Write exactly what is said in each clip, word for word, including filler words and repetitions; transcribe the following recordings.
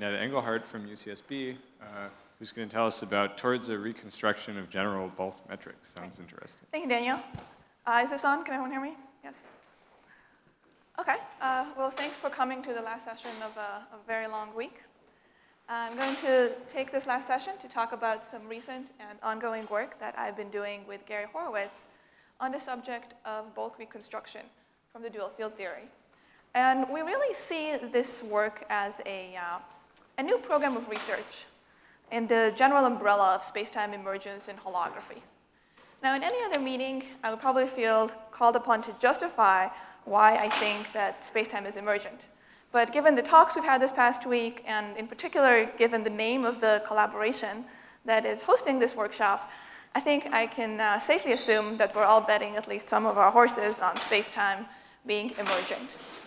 Ned Engelhardt from U C S B, uh, who's going to tell us about towards a reconstruction of general bulk metrics. Sounds right. Interesting. Thank you, Daniel. Uh, is this on? Can everyone hear me? Yes. OK. Uh, well, thanks for coming to the last session of a, a very long week. I'm going to take this last session to talk about some recent and ongoing work that I've been doing with Gary Horowitz on the subject of bulk reconstruction from the dual field theory. And we really see this work as a, uh, a new program of research in the general umbrella of spacetime emergence in holography. Now, in any other meeting, I would probably feel called upon to justify why I think that spacetime is emergent. But given the talks we've had this past week, and in particular, given the name of the collaboration that is hosting this workshop, I think I can uh, safely assume that we're all betting at least some of our horses on spacetime being emergent.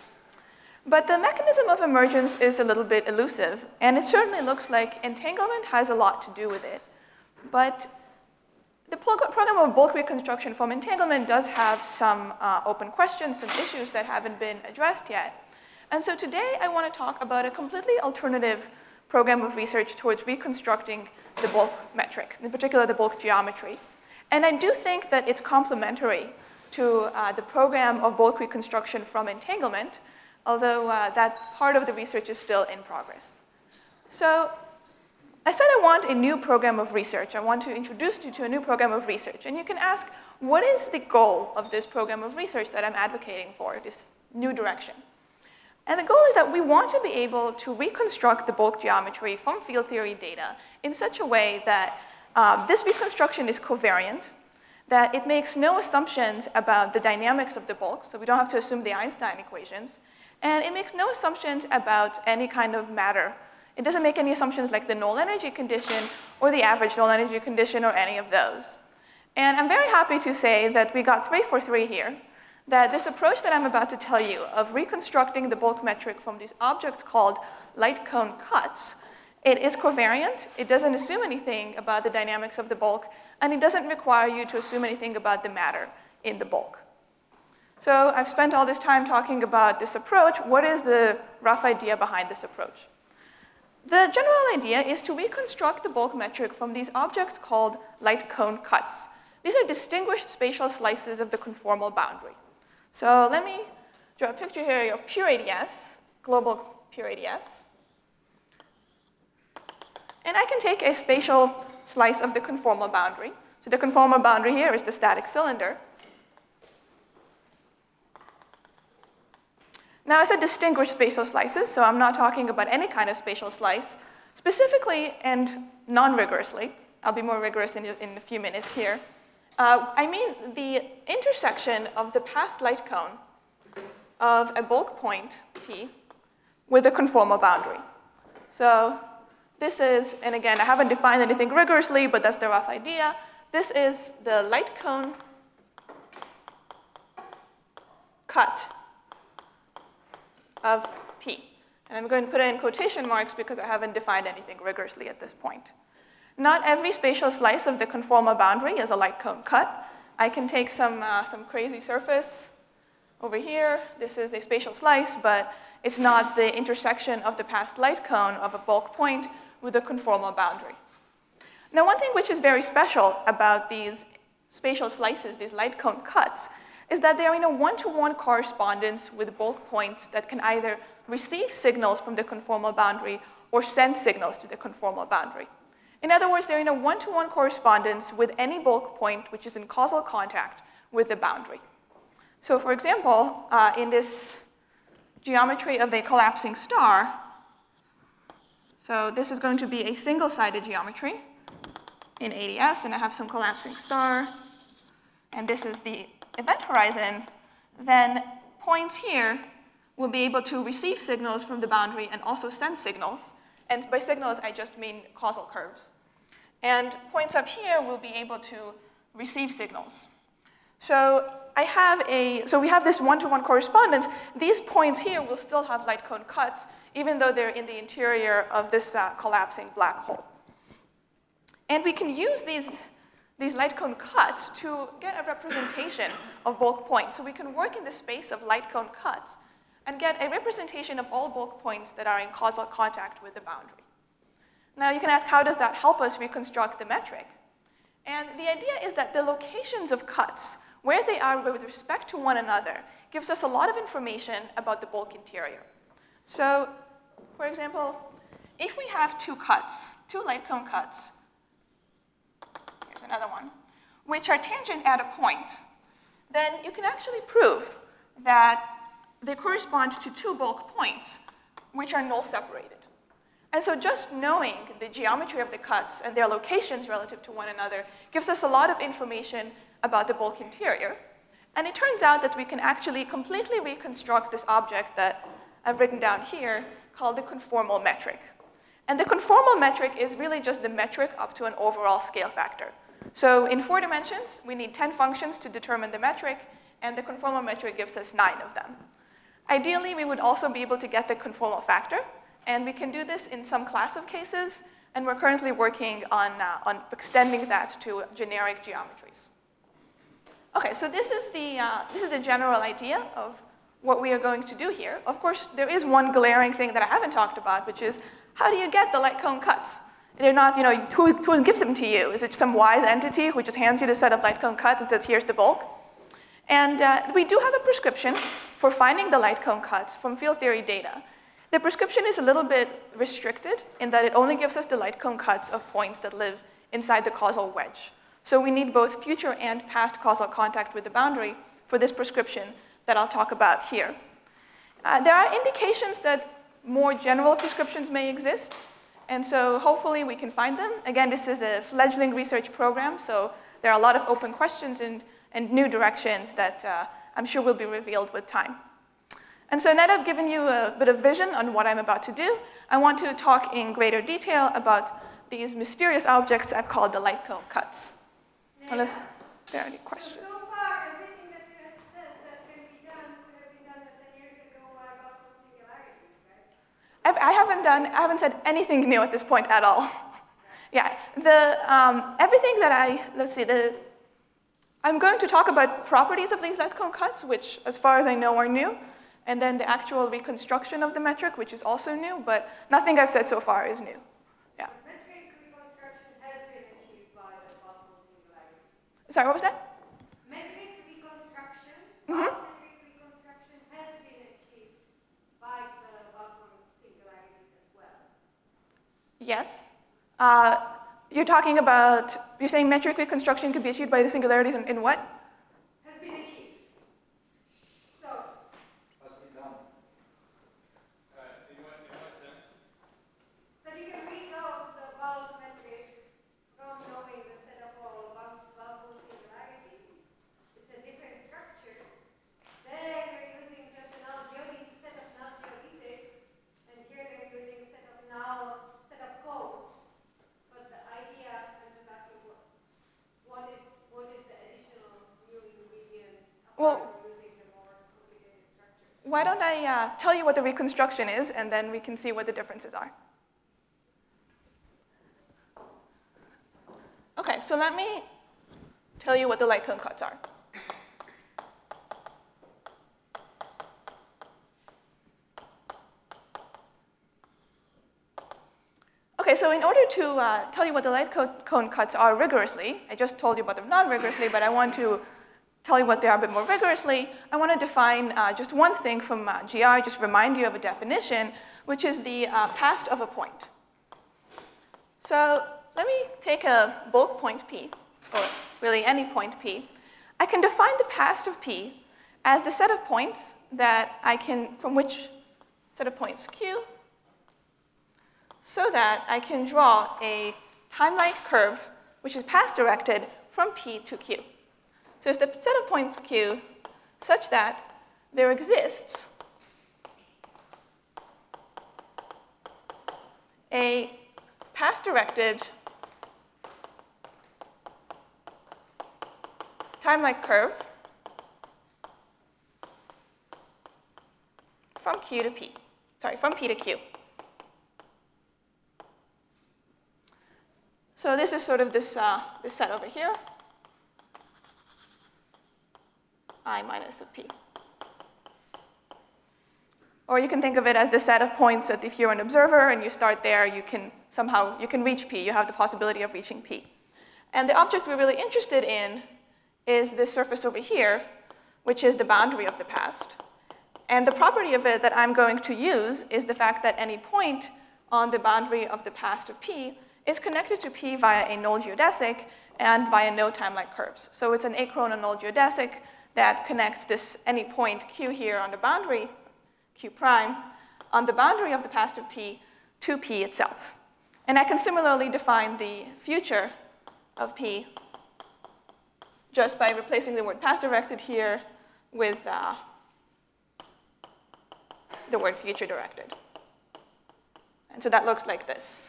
But the mechanism of emergence is a little bit elusive, and it certainly looks like entanglement has a lot to do with it. But the program of bulk reconstruction from entanglement does have some uh, open questions, some issues that haven't been addressed yet. And so today I want to talk about a completely alternative program of research towards reconstructing the bulk metric, in particular the bulk geometry. And I do think that it's complementary to uh, the program of bulk reconstruction from entanglement, although uh, that part of the research is still in progress. So I said I want a new program of research. I want to introduce you to a new program of research. And you can ask, what is the goal of this program of research that I'm advocating for, this new direction? And the goal is that we want to be able to reconstruct the bulk geometry from field theory data in such a way that um, this reconstruction is covariant, that it makes no assumptions about the dynamics of the bulk, so we don't have to assume the Einstein equations, and it makes no assumptions about any kind of matter. It doesn't make any assumptions like the null energy condition or the average null energy condition or any of those. And I'm very happy to say that we got three for three here, that this approach that I'm about to tell you of reconstructing the bulk metric from these objects called light cone cuts, it is covariant, it doesn't assume anything about the dynamics of the bulk, and it doesn't require you to assume anything about the matter in the bulk. So I've spent all this time talking about this approach. What is the rough idea behind this approach? The general idea is to reconstruct the bulk metric from these objects called light cone cuts. These are distinguished spatial slices of the conformal boundary. So let me draw a picture here of pure A D S, global pure A D S. And I can take a spatial slice of the conformal boundary. So the conformal boundary here is the static cylinder. Now, I said distinguished spatial slices, so I'm not talking about any kind of spatial slice. Specifically and non-rigorously, I'll be more rigorous in, in a few minutes here, uh, I mean the intersection of the passed light cone of a bulk point, P, with a conformal boundary. So this is, and again, I haven't defined anything rigorously, but that's the rough idea. This is the light cone cut of P. And I'm going to put it in quotation marks because I haven't defined anything rigorously at this point. Not every spatial slice of the conformal boundary is a light cone cut. I can take some, uh, some crazy surface over here. This is a spatial slice, but it's not the intersection of the passed light cone of a bulk point with a conformal boundary. Now, one thing which is very special about these spatial slices, these light cone cuts, is that they are in a one-to-one correspondence with bulk points that can either receive signals from the conformal boundary or send signals to the conformal boundary. In other words, they're in a one-to-one correspondence with any bulk point which is in causal contact with the boundary. So for example, uh, in this geometry of a collapsing star, so this is going to be a single-sided geometry in A D S, and I have some collapsing star, and this is the event horizon, then points here will be able to receive signals from the boundary and also send signals. And by signals, I just mean causal curves. And points up here will be able to receive signals. So I have a, so we have this one-to-one correspondence. These points here will still have light cone cuts, even though they're in the interior of this uh, collapsing black hole. And we can use these these light cone cuts to get a representation of bulk points. So we can work in the space of light cone cuts and get a representation of all bulk points that are in causal contact with the boundary. Now you can ask, how does that help us reconstruct the metric? And the idea is that the locations of cuts, where they are with respect to one another, gives us a lot of information about the bulk interior. So, for example, if we have two cuts, two light cone cuts, here's another one, which are tangent at a point, then you can actually prove that they correspond to two bulk points, which are null separated. And so just knowing the geometry of the cuts and their locations relative to one another gives us a lot of information about the bulk interior. And it turns out that we can actually completely reconstruct this object that I've written down here called the conformal metric. And the conformal metric is really just the metric up to an overall scale factor. So in four dimensions, we need ten functions to determine the metric, and the conformal metric gives us nine of them. Ideally, we would also be able to get the conformal factor, and we can do this in some class of cases, and we're currently working on, uh, on extending that to generic geometries. Okay, so this is, the, uh, this is the general idea of what we are going to do here. Of course, there is one glaring thing that I haven't talked about, which is how do you get the light cone cuts? They're not, you know, who, who gives them to you? Is it some wise entity who just hands you the set of light cone cuts and says, here's the bulk? And uh, we do have a prescription for finding the light cone cuts from field theory data. The prescription is a little bit restricted in that it only gives us the light cone cuts of points that live inside the causal wedge. So we need both future and past causal contact with the boundary for this prescription that I'll talk about here. Uh, there are indications that more general prescriptions may exist, and so hopefully we can find them. Again, this is a fledgling research program, so there are a lot of open questions and, and new directions that uh, I'm sure will be revealed with time. And so now that I've given you a bit of vision on what I'm about to do, I want to talk in greater detail about these mysterious objects I've called the light cone cuts. Yeah. Unless there are any questions. So far, everything that you have said that can be done could have been done ten years ago about singularities, right? I've, I haven't done, I haven't said anything new at this point at all. Yeah, the, um, everything that I, let's see, the, I'm going to talk about properties of these light cone cuts, which as far as I know are new, and then the actual reconstruction of the metric, which is also new, but nothing I've said so far is new. Yeah. Metric reconstruction has been achieved by the Buffalo singularities. Sorry, what was that? Metric reconstruction, Mm-hmm. metric reconstruction has been achieved by the Buffalo singularities as well. Yes. Uh, you're talking about, you're saying metric reconstruction could be achieved by the singularities in, in what? Has been achieved. So, Must be done. so you can read off the bulk metric from knowing the set of all Buffalo singularities. It's a different structure. Then you're using just a null geodesic set of null geodesics, and here they're using a set of null set of codes. But the idea, I'm just asking what, what is what is the additional new ingredient Well- apart from using the more complicated structures? Why don't I uh, tell you what the reconstruction is, and then we can see what the differences are. Okay, so let me tell you what the light cone cuts are. Okay, so in order to uh, tell you what the light co cone cuts are rigorously, I just told you about them non-rigorously, but I want to tell you what they are a bit more rigorously. I want to define uh, just one thing from uh, G R, just remind you of a definition, which is the uh, past of a point. So let me take a bulk point P, or really any point P. I can define the past of P as the set of points that I can, from which set of points Q, so that I can draw a time-like curve, which is past-directed from P to Q. So it's the set of points Q such that there exists a past-directed time-like curve from Q to P. Sorry, from P to Q. So this is sort of this, uh, this set over here, I minus of P. Or you can think of it as the set of points that if you're an observer and you start there, you can somehow, you can reach P. You have the possibility of reaching P. And the object we're really interested in is this surface over here, which is the boundary of the past. And the property of it that I'm going to use is the fact that any point on the boundary of the past of P is connected to P via a null geodesic and via no timeline curves. So it's an acron null geodesic that connects this any point Q here on the boundary, Q prime, on the boundary of the past of P to P itself. And I can similarly define the future of P just by replacing the word past directed here with uh, the word future directed. And so that looks like this.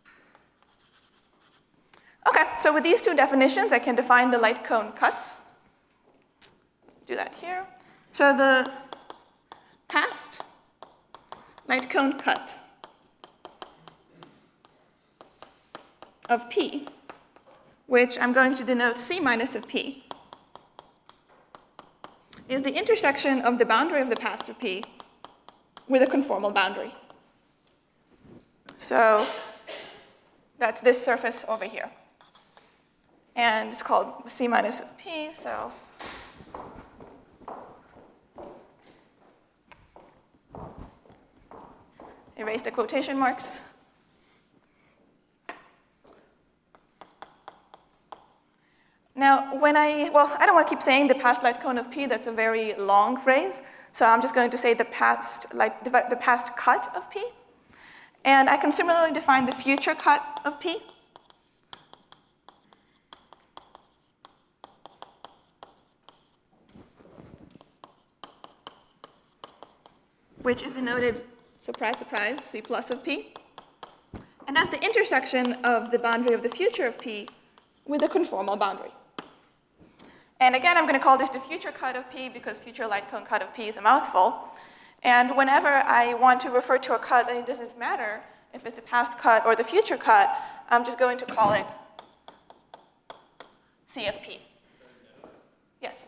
Okay, so with these two definitions, I can define the light cone cuts. Do that here. So the past light cone cut of P, which I'm going to denote C minus of P, is the intersection of the boundary of the past of P with a conformal boundary. So that's this surface over here. And it's called C minus of P, so erase the quotation marks. Now, when I, well, I don't want to keep saying the past light cone of P, that's a very long phrase. So I'm just going to say the past, like, the past cut of P. And I can similarly define the future cut of P. Which is denoted, surprise, surprise, C plus of P. And that's the intersection of the boundary of the future of P with a conformal boundary. And again, I'm going to call this the future cut of P because future light cone cut of P is a mouthful. And whenever I want to refer to a cut, then it doesn't matter if it's the past cut or the future cut, I'm just going to call it C of P. Yes?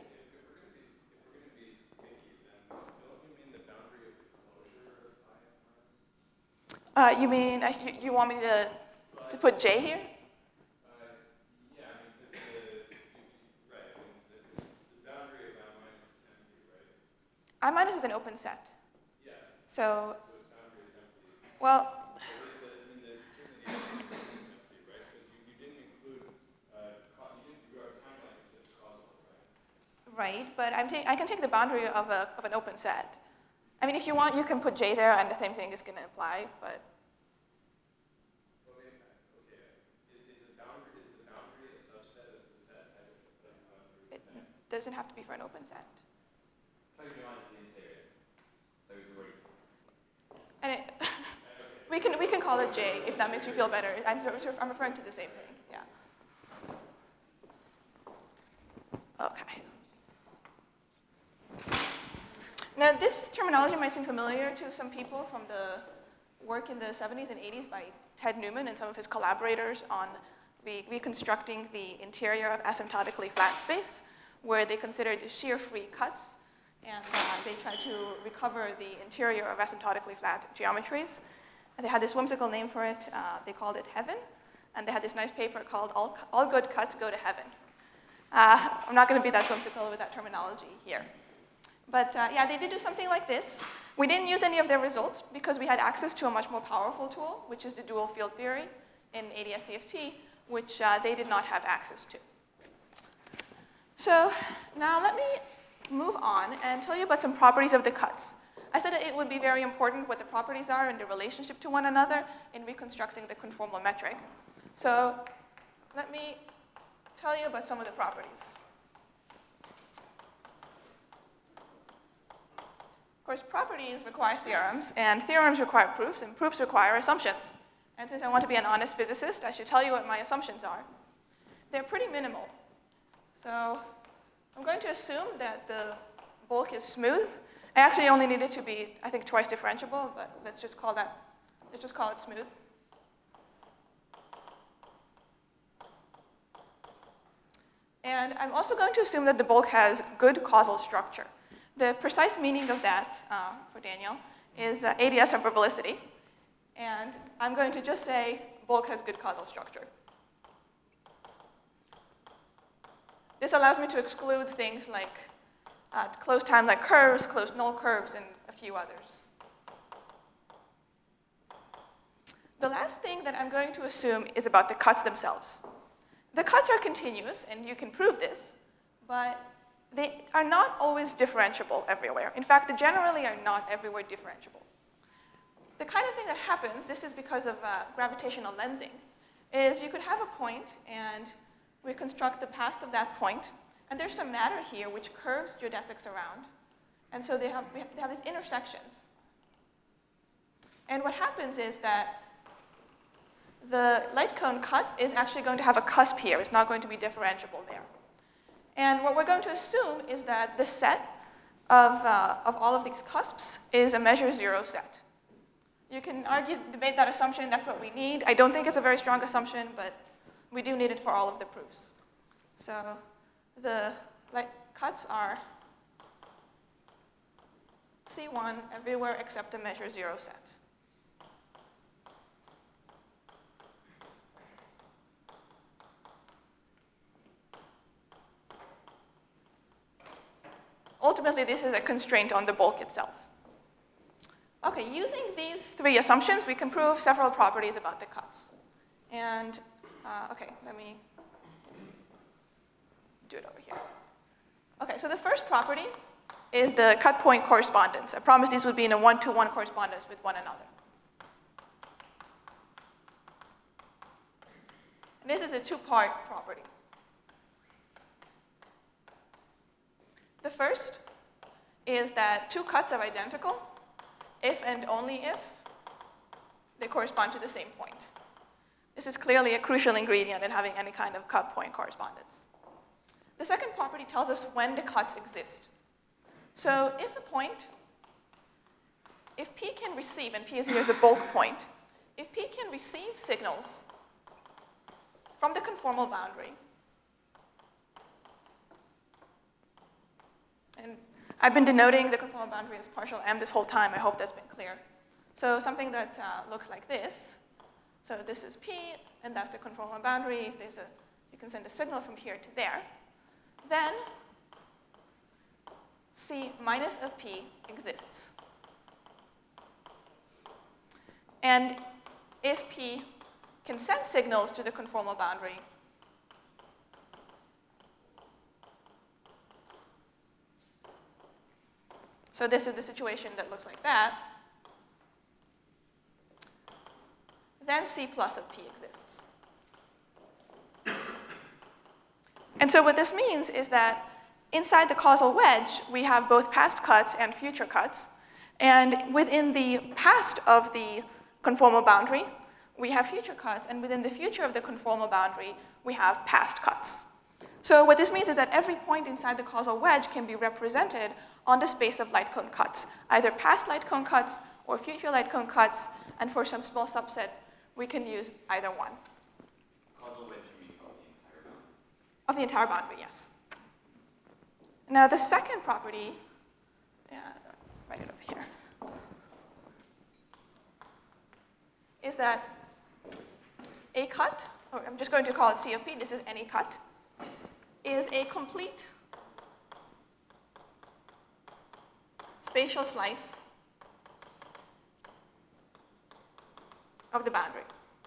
Uh, you mean, uh, you, you want me to, to put J here? Uh, yeah, I mean, because the, right, I mean, the, the boundary of I minus is empty, right? I minus is an open set. Yeah. So, So its boundary is empty. well, So is the, I mean, the, certainly the empty is empty, right? Because you, you didn't include, uh, you didn't, your timeline is causal, right? right, but I'm ta I can take the boundary of, a, of an open set. I mean, if you want, you can put J there, and the same thing is going to apply, but. Okay, okay. Is, is, the boundary, is the boundary a subset of the set type of boundary? It doesn't have to be for an open set. And it, we can we can call it J if that makes you feel better. I'm I'm referring to the same thing. Yeah. Okay. Now, this terminology might seem familiar to some people from the work in the seventies and eighties by Ted Newman and some of his collaborators on re reconstructing the interior of asymptotically flat space, where they considered shear-free cuts, and uh, they tried to recover the interior of asymptotically flat geometries. And they had this whimsical name for it. Uh, they called it Heaven, and they had this nice paper called All, All Good Cuts Go to Heaven. Uh, I'm not going to be that whimsical with that terminology here. But uh, yeah, they did do something like this. We didn't use any of their results because we had access to a much more powerful tool, which is the dual field theory in A D S C F T, which uh, they did not have access to. So now let me move on and tell you about some properties of the cuts. I said that it would be very important what the properties are and the relationship to one another in reconstructing the conformal metric. So let me tell you about some of the properties. Of course, properties require theorems, and theorems require proofs, and proofs require assumptions. And since I want to be an honest physicist, I should tell you what my assumptions are. They're pretty minimal. So I'm going to assume that the bulk is smooth. I actually only need it to be, I think, twice differentiable, but let's just call that, let's just call it smooth. And I'm also going to assume that the bulk has good causal structure. The precise meaning of that, uh, for Daniel, is uh, A D S hyperbolicity. And I'm going to just say bulk has good causal structure. This allows me to exclude things like uh, closed time-like curves, closed null curves, and a few others. The last thing that I'm going to assume is about the cuts themselves. The cuts are continuous, and you can prove this, but they are not always differentiable everywhere. In fact, they generally are not everywhere differentiable. The kind of thing that happens, this is because of uh, gravitational lensing, is you could have a point, and we construct the past of that point, and there's some matter here which curves geodesics around, and so they have, we have, they have these intersections. And what happens is that the light cone cut is actually going to have a cusp here. It's not going to be differentiable there. And what we're going to assume is that the set of, uh, of all of these cusps is a measure zero set. You can argue, debate that assumption. That's what we need. I don't think it's a very strong assumption, but we do need it for all of the proofs. So the light cuts are C one everywhere except a measure zero set. Ultimately, this is a constraint on the bulk itself. Okay, using these three assumptions, we can prove several properties about the cuts. And, uh, okay, let me do it over here. Okay, so the first property is the cut point correspondence. I promise these would be in a one-to-one correspondence with one another. And this is a two-part property. The first is that two cuts are identical if and only if they correspond to the same point. This is clearly a crucial ingredient in having any kind of cut point correspondence. The second property tells us when the cuts exist. So if a point, if P can receive, and P is here as a bulk point, if P can receive signals from the conformal boundary, and I've been denoting the conformal boundary as partial M this whole time. I hope that's been clear. So something that uh, looks like this. So this is P, and that's the conformal boundary. If there's a, you can send a signal from here to there. Then C minus of P exists. And if P can send signals to the conformal boundary, so this is the situation that looks like that, then C plus of P exists. And so what this means is that inside the causal wedge, we have both past cuts and future cuts. And within the past of the conformal boundary, we have future cuts. And within the future of the conformal boundary, we have past cuts. So what this means is that every point inside the causal wedge can be represented on the space of light cone cuts, either past light cone cuts or future light cone cuts. And for some small subset, we can use either one. Causal wedge, you mean of the entire boundary? Of the entire boundary, yes. Now the second property, yeah, write it over here, is that a cut, or I'm just going to call it C of P, this is any cut, is a complete spatial slice of the boundary.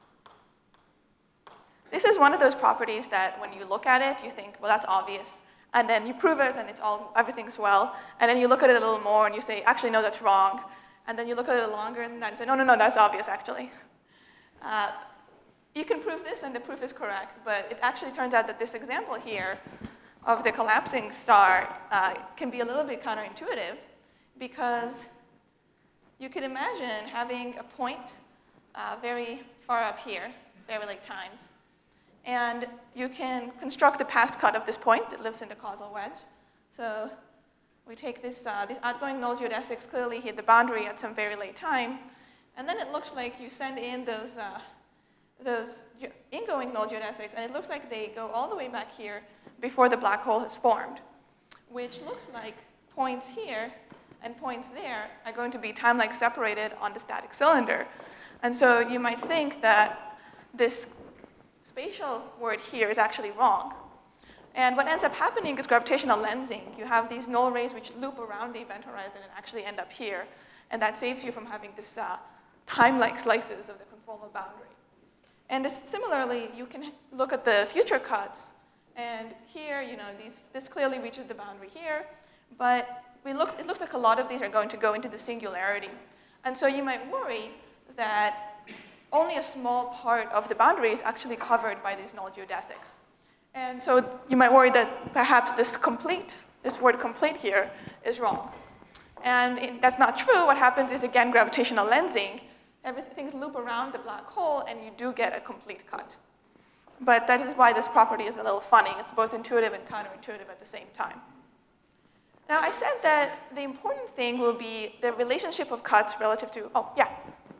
This is one of those properties that when you look at it, you think, well, that's obvious. And then you prove it, and it's all, everything's well. And then you look at it a little more, and you say, actually, no, that's wrong. And then you look at it longer, and then you say, no, no, no, that's obvious, actually. Uh, you can prove this, and the proof is correct. But it actually turns out that this example here of the collapsing star uh, can be a little bit counterintuitive, because you could imagine having a point uh, very far up here, very late times. And you can construct the past cut of this point that lives in the causal wedge. So we take this, uh, these outgoing null geodesics clearly hit the boundary at some very late time. And then it looks like you send in those, uh, those ingoing null geodesics, and it looks like they go all the way back here before the black hole has formed, which looks like points here and points there are going to be time-like separated on the static cylinder. And so you might think that this spatial word here is actually wrong. And what ends up happening is gravitational lensing. You have these null rays which loop around the event horizon and actually end up here. And that saves you from having this uh, time-like slices of the conformal boundary. And this, similarly, you can look at the future cuts. And here, you know, these, this clearly reaches the boundary here. But we look, it looks like a lot of these are going to go into the singularity. And so you might worry that only a small part of the boundary is actually covered by these null geodesics. And so you might worry that perhaps this complete, this word complete here is wrong. And it, that's not true. What happens is, again, gravitational lensing. Everything loop around the black hole, and you do get a complete cut. But that is why this property is a little funny. It's both intuitive and counterintuitive at the same time. Now, I said that the important thing will be the relationship of cuts relative to, oh, yeah?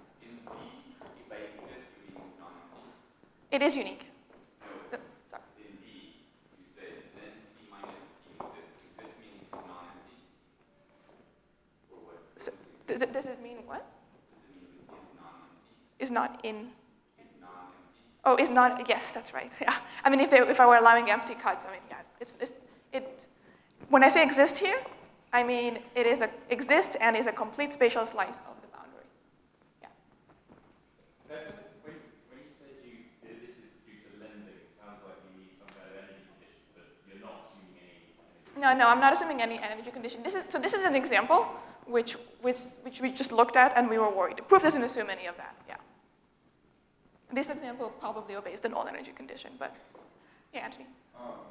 It is unique. No, in B, you said then C minus P exists. Exist means it's non-empty. Or what? So, does, it, does it mean what? Does it mean it's non-empty? Is not in. It's non-empty. Oh, is not, yes, that's right. Yeah. I mean, if, they, if I were allowing empty cuts, I mean, yeah. It's, it's, it, when I say exist here, I mean it is a, exists and is a complete spatial slice of the boundary. Yeah. That's a, when, when you said you, that this is due to lensing, it sounds like you need some kind of energy condition, but you're not assuming any energy. No, no, I'm not assuming any energy condition. This is, so this is an example which, which, which we just looked at and we were worried. The proof doesn't assume any of that, yeah. This example probably obeys the null energy condition, but yeah, Anthony. Um,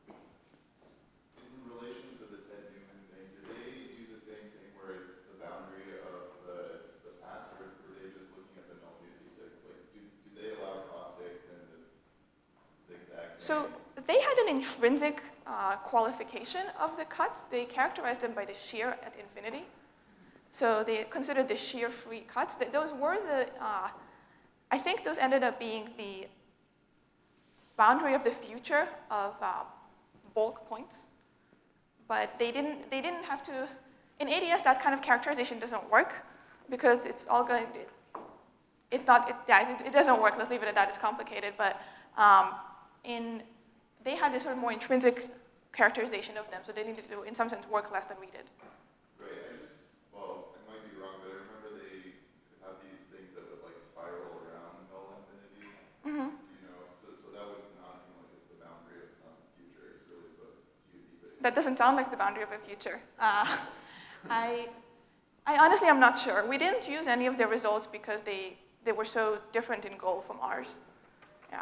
in relation to the Ted Newman thing, do they do the same thing where it's the boundary of the, the past, or are they just looking at the null geodesics? Like, do, do they allow caustics and this zigzag thing? So they had an intrinsic uh, qualification of the cuts. They characterized them by the shear at infinity. So they considered the shear-free cuts. That those were the, uh, I think those ended up being the boundary of the future of uh, bulk points. But they didn't, they didn't have to, in A D S, that kind of characterization doesn't work because it's all going to, it's not, it, yeah, it, it doesn't work. Let's leave it at that. It's complicated. But um, in, they had this sort of more intrinsic characterization of them. So they needed to, in some sense, work less than we did. Right, I just, well, I might be wrong, but I remember they have these things that would like spiral around null infinity. Mm-hmm. You know, so, so that would not seem like it's the boundary of some future. It's really the geodesic. That doesn't sound like the boundary of a future. Uh, I, I honestly am not sure. We didn't use any of their results because they, they were so different in goal from ours. Yeah.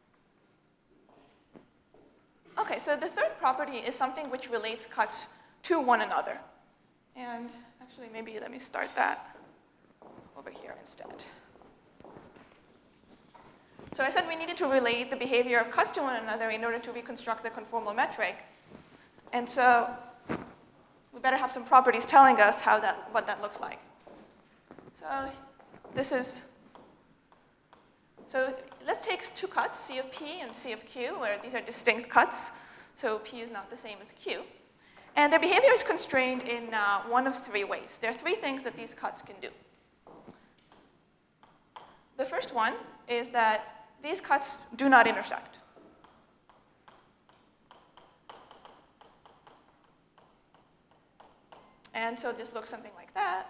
Okay, so the third property is something which relates cuts to one another. And actually, maybe let me start that over here instead. So I said we needed to relate the behavior of cuts to one another in order to reconstruct the conformal metric. And so we better have some properties telling us how that, what that looks like. So this is, so let's take two cuts, C of P and C of Q, where these are distinct cuts. So P is not the same as Q. And their behavior is constrained in uh, one of three ways. There are three things that these cuts can do. The first one is that these cuts do not intersect. And so this looks something like that.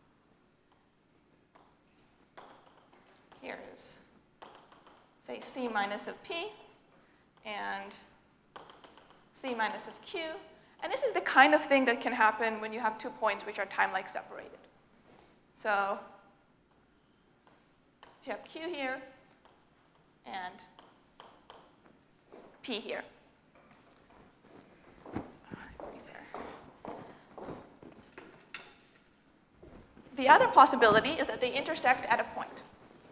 Here's, say, C minus of P and C minus of Q. And this is the kind of thing that can happen when you have two points which are time-like separated. So if you have Q here and P here. The other possibility is that they intersect at a point.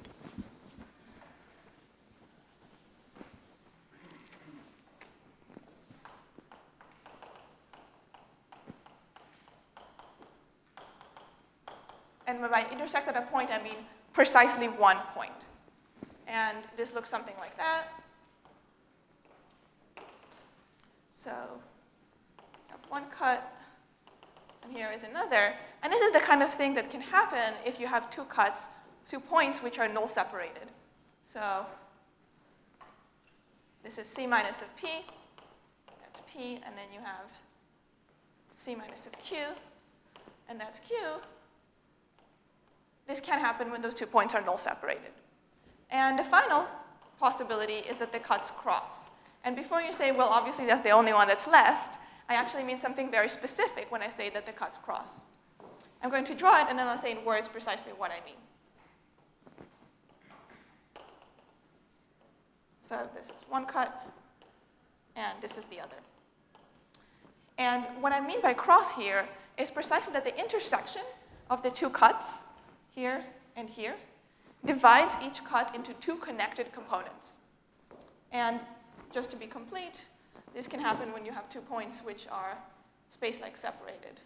And by intersect at a point, I mean precisely one point. And this looks something like that. So you have one cut and here is another. And this is the kind of thing that can happen if you have two cuts, two points which are null separated. So this is C minus of P, that's P, and then you have C minus of Q, and that's Q. This can happen when those two points are null separated. And the final possibility is that the cuts cross. And before you say, well, obviously that's the only one that's left, I actually mean something very specific when I say that the cuts cross. I'm going to draw it, and then I'll say in words precisely what I mean. So this is one cut, and this is the other. And what I mean by cross here is precisely that the intersection of the two cuts, here and here, divides each cut into two connected components. And just to be complete, this can happen when you have two points which are space-like separated.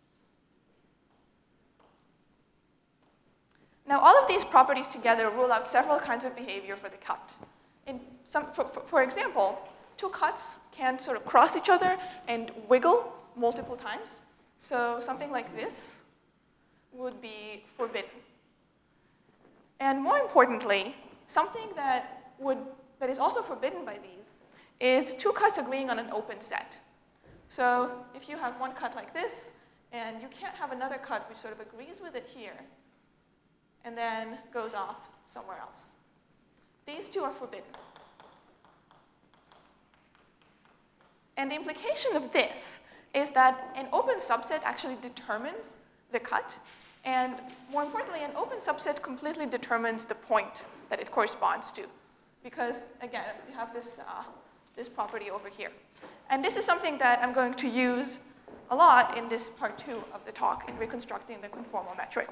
Now, all of these properties together rule out several kinds of behavior for the cut. In some, for, for, for example, two cuts can sort of cross each other and wiggle multiple times. So something like this would be forbidden. And more importantly, something that, would, that is also forbidden by these is two cuts agreeing on an open set. So if you have one cut like this, and you can't have another cut which sort of agrees with it here, and then goes off somewhere else. These two are forbidden. And the implication of this is that an open subset actually determines the cut, and more importantly, an open subset completely determines the point that it corresponds to. Because again, we have this, uh, this property over here. And this is something that I'm going to use a lot in this part two of the talk in reconstructing the conformal metric.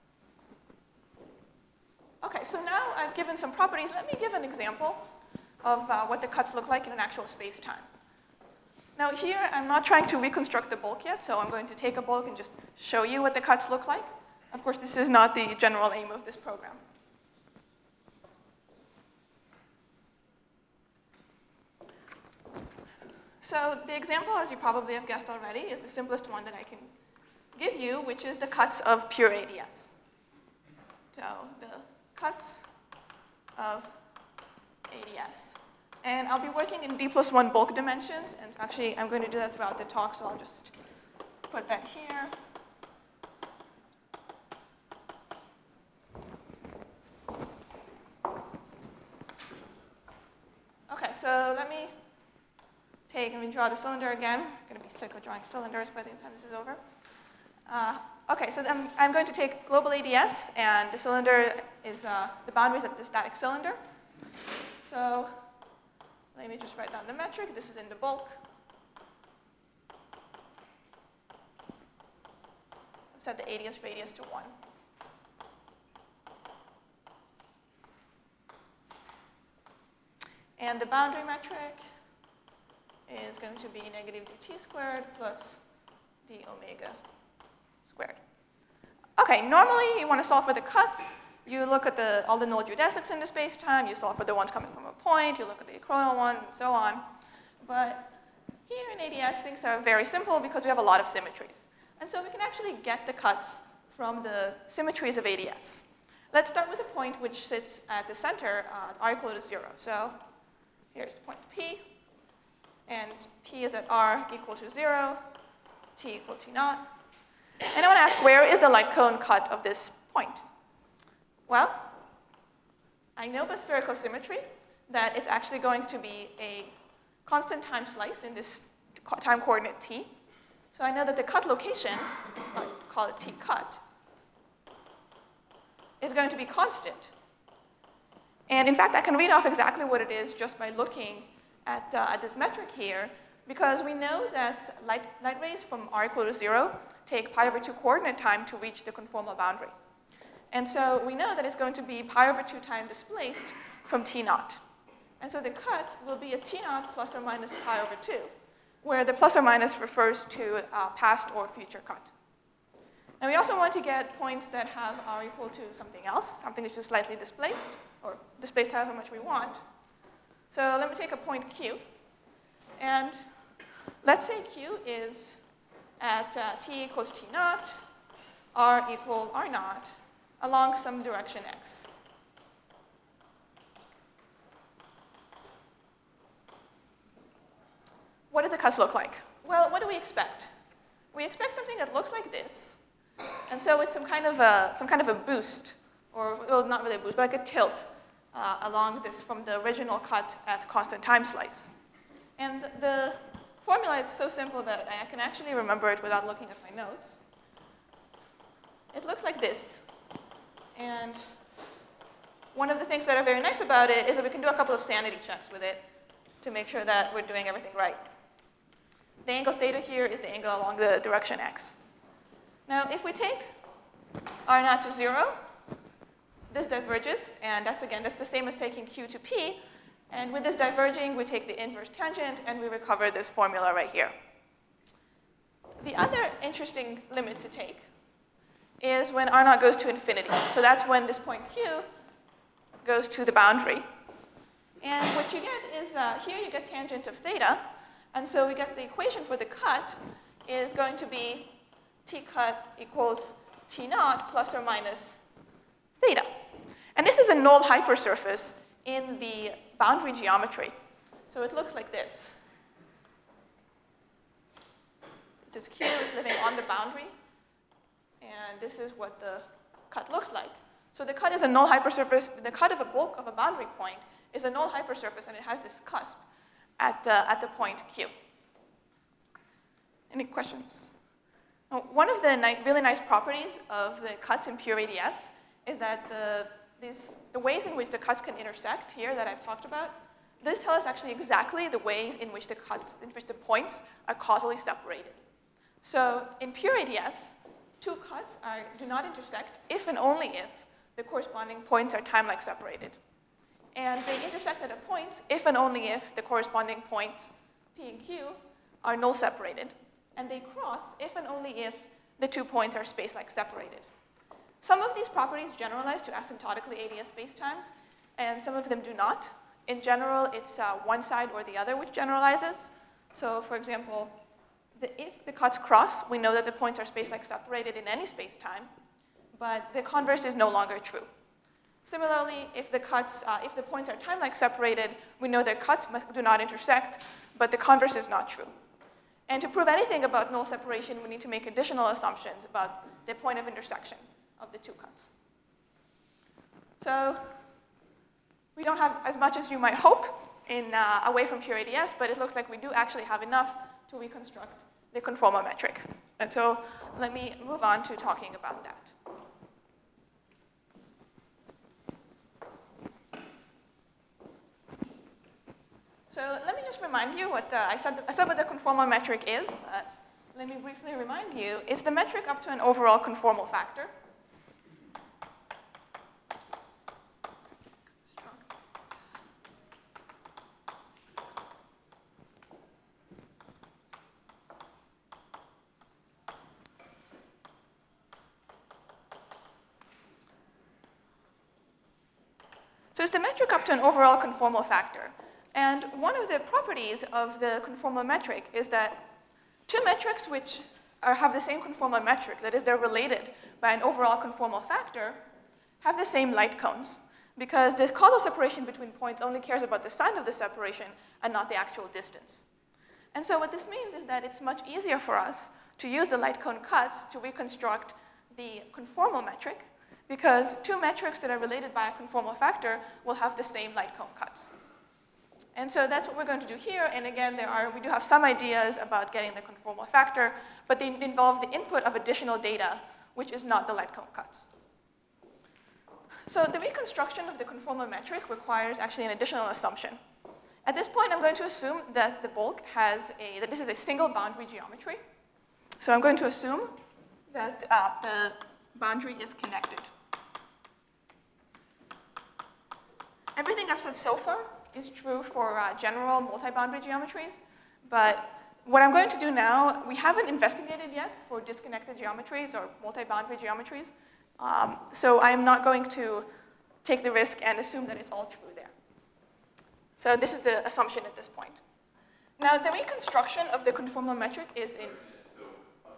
Okay, so now I've given some properties. Let me give an example of uh, what the cuts look like in an actual space-time. Now here, I'm not trying to reconstruct the bulk yet, so I'm going to take a bulk and just show you what the cuts look like. Of course, this is not the general aim of this program. So the example, as you probably have guessed already, is the simplest one that I can give you, which is the cuts of pure A D S. So the cuts of A D S. And I'll be working in D plus one bulk dimensions, and actually I'm going to do that throughout the talk, so I'll just put that here. Okay, so let me take, let me draw the cylinder again. I'm going to be sick of drawing cylinders by the time this is over. Uh, okay, so then I'm going to take global A D S, and the cylinder is, uh, the boundary is at the static cylinder. So let me just write down the metric. This is in the bulk. I've set the A D S radius to one. And the boundary metric is going to be negative dt squared plus d omega squared. Okay, normally you want to solve for the cuts. You look at the, all the null geodesics in the space-time. You solve for the ones coming from a point. You look at the achronal one, and so on. But here in A D S, things are very simple because we have a lot of symmetries. And so we can actually get the cuts from the symmetries of A D S. Let's start with a point which sits at the center uh, at r equal to zero. So here's point P. And P is at r equal to zero, t equal to naught. And I want to ask, where is the light cone cut of this point? Well, I know by spherical symmetry that it's actually going to be a constant time slice in this time coordinate t. So I know that the cut location, I'll call it t cut, is going to be constant. And in fact, I can read off exactly what it is just by looking at, uh, at this metric here, because we know that light, light rays from r equal to zero take pi over two coordinate time to reach the conformal boundary. And so we know that it's going to be pi over two time displaced from t naught. And so the cut will be a t naught plus or minus pi over two, where the plus or minus refers to uh, past or future cut. And we also want to get points that have r equal to something else, something which is slightly displaced, or displaced however much we want. So let me take a point Q. And let's say Q is at uh, t equals t naught, r equal r naught, along some direction x. What do the cuts look like? Well, what do we expect? We expect something that looks like this. And so it's some kind of a, some kind of a boost, or well, not really a boost, but like a tilt uh, along this from the original cut at constant time slice. And the formula is so simple that I can actually remember it without looking at my notes. It looks like this. And one of the things that are very nice about it is that we can do a couple of sanity checks with it to make sure that we're doing everything right. The angle theta here is the angle along the direction x. Now, if we take r naught to zero, this diverges, and that's, again, that's the same as taking q to p. And with this diverging, we take the inverse tangent, and we recover this formula right here. The other interesting limit to take is when r naught goes to infinity. So that's when this point q goes to the boundary. And what you get is, uh, here you get tangent of theta. And so we get the equation for the cut is going to be t cut equals t naught plus or minus theta. And this is a null hypersurface in the boundary geometry. So it looks like this. This q is living on the boundary. And this is what the cut looks like. So the cut is a null hypersurface. The cut of a bulk of a boundary point is a null hypersurface, and it has this cusp at, uh, at the point q. Any questions? Now, one of the ni really nice properties of the cuts in pure A D S is that the, these, the ways in which the cuts can intersect here that I've talked about, this tells us actually exactly the ways in which the cuts, in which the points are causally separated. So in pure A D S, two cuts are, do not intersect if and only if the corresponding points are time-like separated. And they intersect at a point if and only if the corresponding points, P and Q, are null separated. And they cross if and only if the two points are space-like separated. Some of these properties generalize to asymptotically A D S spacetimes, and some of them do not. In general, it's uh, one side or the other which generalizes. So for example, the, if the cuts cross, we know that the points are space-like separated in any spacetime, but the converse is no longer true. Similarly, if the cuts, uh, if the points are time-like separated, we know their cuts must, do not intersect, but the converse is not true. And to prove anything about null separation, we need to make additional assumptions about the point of intersection of the two cuts. So we don't have as much as you might hope in, uh, away from pure A D S, but it looks like we do actually have enough to reconstruct the conformal metric. And so let me move on to talking about that. So let me just remind you what uh, I, said, I said what the conformal metric is. Uh, let me briefly remind you. It's the metric up to an overall conformal factor. So it's the metric up to an overall conformal factor. And one of the properties of the conformal metric is that two metrics which are, have the same conformal metric, that is, they're related by an overall conformal factor, have the same light cones, because the causal separation between points only cares about the sign of the separation and not the actual distance. And so what this means is that it's much easier for us to use the light cone cuts to reconstruct the conformal metric, because two metrics that are related by a conformal factor will have the same light cone cuts. And so that's what we're going to do here. And again, there are, we do have some ideas about getting the conformal factor, but they involve the input of additional data, which is not the light cone cuts. So the reconstruction of the conformal metric requires actually an additional assumption. At this point, I'm going to assume that the bulk has a, that this is a single boundary geometry. So I'm going to assume that uh, the boundary is connected. Everything I've said so far is true for uh, general multi-boundary geometries, but what I'm going to do now, we haven't investigated yet for disconnected geometries or multi-boundary geometries, um, so I'm not going to take the risk and assume that it's all true there. So this is the assumption at this point. Now, the reconstruction of the conformal metric is in... So, uh,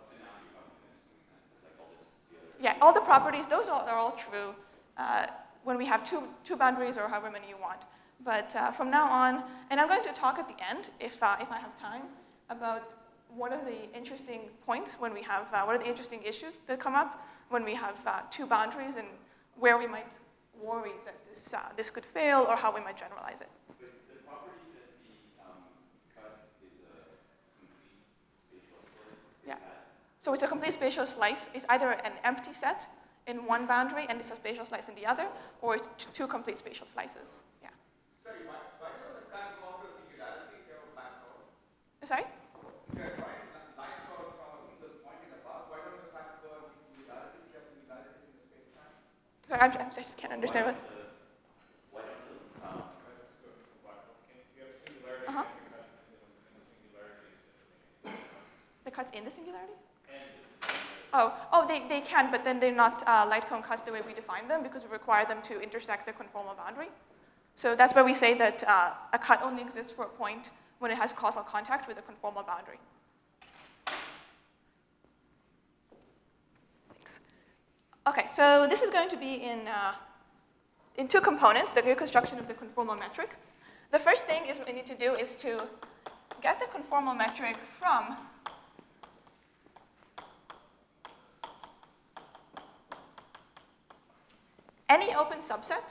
Yeah, all the properties, those all, are all true uh, when we have two, two boundaries or however many you want. But uh, from now on, and I'm going to talk at the end, if, uh, if I have time, about what are the interesting points when we have, uh, what are the interesting issues that come up when we have uh, two boundaries and where we might worry that this, uh, this could fail or how we might generalize it. But the property that the um, cut is a complete spatial slice, is Yeah. that? So it's a complete spatial slice. It's either an empty set in one boundary and it's a spatial slice in the other, or it's t- two complete spatial slices. Yeah. Sorry, why, why don't the cut go to singularity if you have a black hole? Sorry? If you are drawing a light source from a single point in the past, why don't the cut go to singularity if you have singularity in the space-time? Sorry, I'm, I just can't understand what. Why don't the, um, Cuts go to the black hole. Can you have singularity Uh-huh. and the cuts in the, in the singularity instead of The cuts in the singularity? and Oh, oh, they, they can, but then they're not uh, light cone cuts the way we define them because we require them to intersect the conformal boundary. So that's why we say that uh, a cut only exists for a point when it has causal contact with a conformal boundary. Thanks. Okay, so this is going to be in, uh, in two components, the reconstruction of the conformal metric. The first thing is what we need to do is to get the conformal metric from any open subset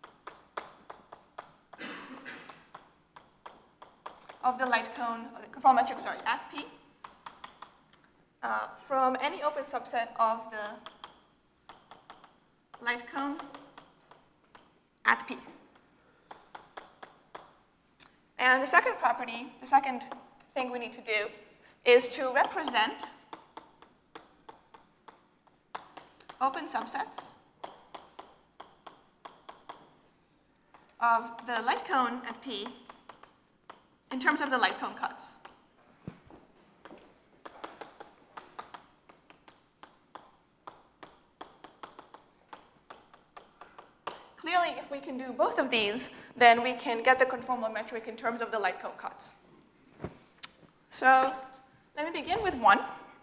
of the light cone, or the conformal metric, sorry, at P, uh, from any open subset of the light cone at P. And the second property, the second thing we need to do is to represent open subsets of the light cone at P in terms of the light cone cuts. Clearly, if we can do both of these, then we can get the conformal metric in terms of the light cone cuts. So let me begin with one.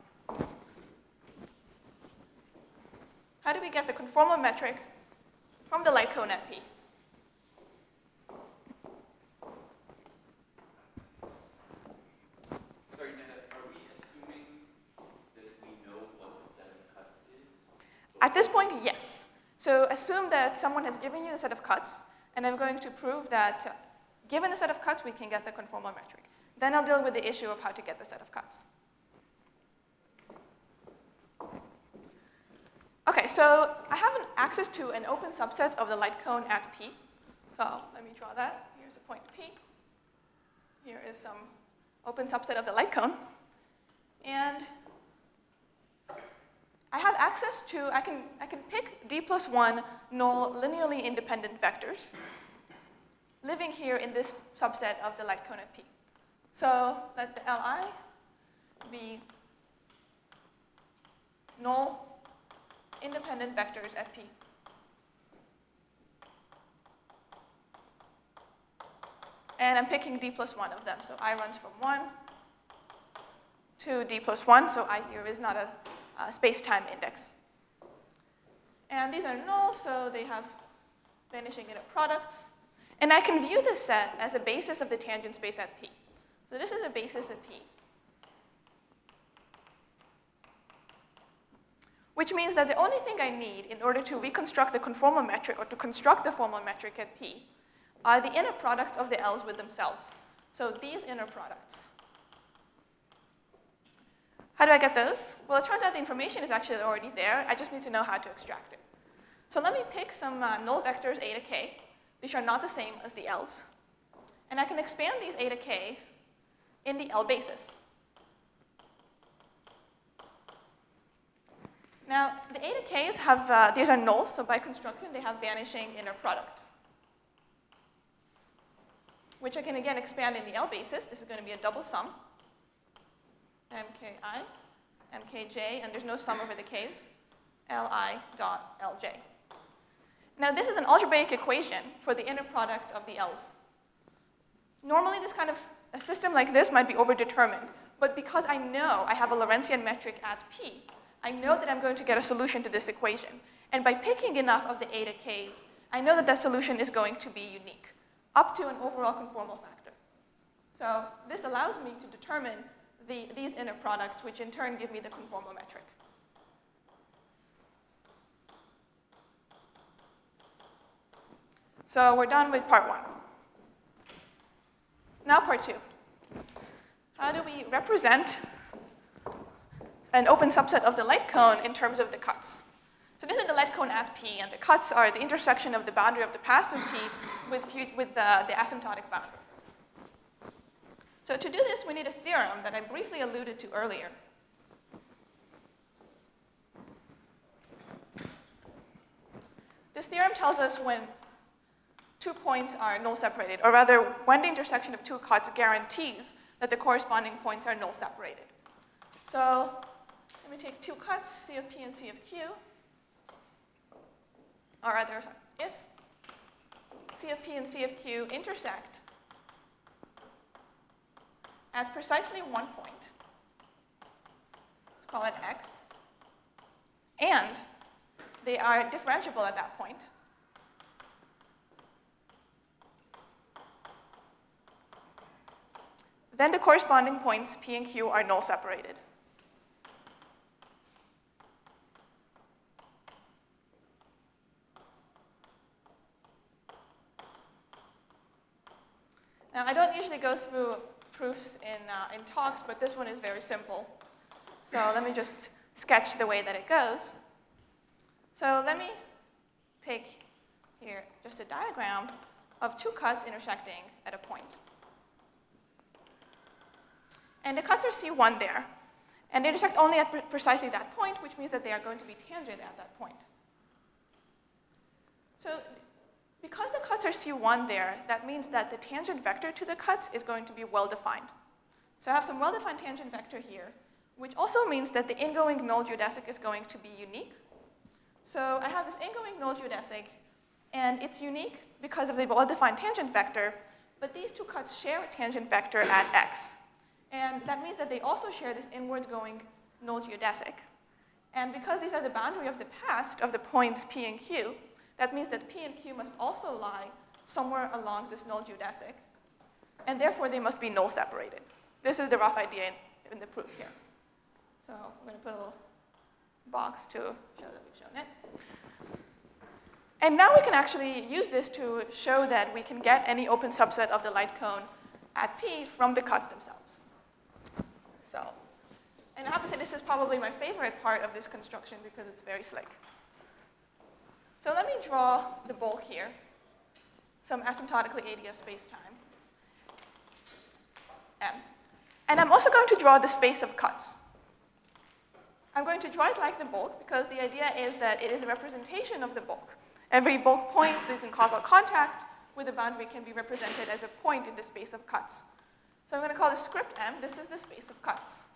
How do we get the conformal metric from the light cone at P? sorry, Neda, are we assuming that we know what the set of cuts is? At this point, yes. So assume that someone has given you a set of cuts, and I'm going to prove that uh, given the set of cuts, we can get the conformal metric. Then I'll deal with the issue of how to get the set of cuts. Okay, so I have an access to an open subset of the light cone at P. So let me draw that. Here's a point P. Here is some open subset of the light cone. And I have access to, I can, I can pick d plus one null linearly independent vectors living here in this subset of the light cone at P. So let the Li be null independent vectors at P. And I'm picking d plus one of them. So I runs from one to d plus one. So I here is not a uh, space-time index. And these are null, so they have vanishing inner products. And I can view this set as a basis of the tangent space at P. So this is a basis at P. Which means that the only thing I need in order to reconstruct the conformal metric or to construct the formal metric at P are the inner products of the L's with themselves. So these inner products. How do I get those? Well, it turns out the information is actually already there. I just need to know how to extract it. So let me pick some uh, null vectors A to K. These are not the same as the L's. And I can expand these A to K in the L basis. Now, the A to Ks have, uh, these are nulls, so by construction, they have vanishing inner product, which I can again expand in the L basis. This is going to be a double sum. M K I, M K J, and there's no sum over the Ks, Li dot L J. Now, this is an algebraic equation for the inner products of the Ls. Normally, this kind of a system like this might be overdetermined, but because I know I have a Lorentzian metric at P, I know that I'm going to get a solution to this equation. And by picking enough of the eta k's, I know that that solution is going to be unique, up to an overall conformal factor. So this allows me to determine the, these inner products, which in turn give me the conformal metric. So we're done with part one. Now part two. How do we represent an open subset of the light cone in terms of the cuts? So this is the light cone at P, and the cuts are the intersection of the boundary of the past of P with, with the, the asymptotic boundary. So to do this, we need a theorem that I briefly alluded to earlier. This theorem tells us when two points are null separated, or rather, when the intersection of two cuts guarantees that the corresponding points are null separated. So let me take two cuts, C of P and C of Q. Or rather, sorry, if C of P and C of Q intersect at precisely one point, let's call it X, and they are differentiable at that point, then the corresponding points P and Q are null separated. Now, I don't usually go through proofs in, uh, in talks, but this one is very simple. So let me just sketch the way that it goes. So let me take here just a diagram of two cuts intersecting at a point. And the cuts are C one there. And they intersect only at pre precisely that point, which means that they are going to be tangent at that point. So because the cuts are C one there, that means that the tangent vector to the cuts is going to be well-defined. So I have some well-defined tangent vector here, which also means that the ingoing null geodesic is going to be unique. So I have this ingoing null geodesic, and it's unique because of the well-defined tangent vector, but these two cuts share a tangent vector at X. And that means that they also share this inward-going null geodesic. And because these are the boundary of the past of the points P and Q, that means that P and Q must also lie somewhere along this null geodesic. And therefore, they must be null separated. This is the rough idea in, in the proof here. So I'm going to put a little box to show that we've shown it. And now we can actually use this to show that we can get any open subset of the light cone at P from the cuts themselves. So, and I have to say this is probably my favorite part of this construction because it's very slick. So let me draw the bulk here, some asymptotically A D S spacetime, M. And I'm also going to draw the space of cuts. I'm going to draw it like the bulk because the idea is that it is a representation of the bulk. Every bulk point that is in causal contact with the boundary can be represented as a point in the space of cuts. So I'm going to call this script M. This is the space of cuts.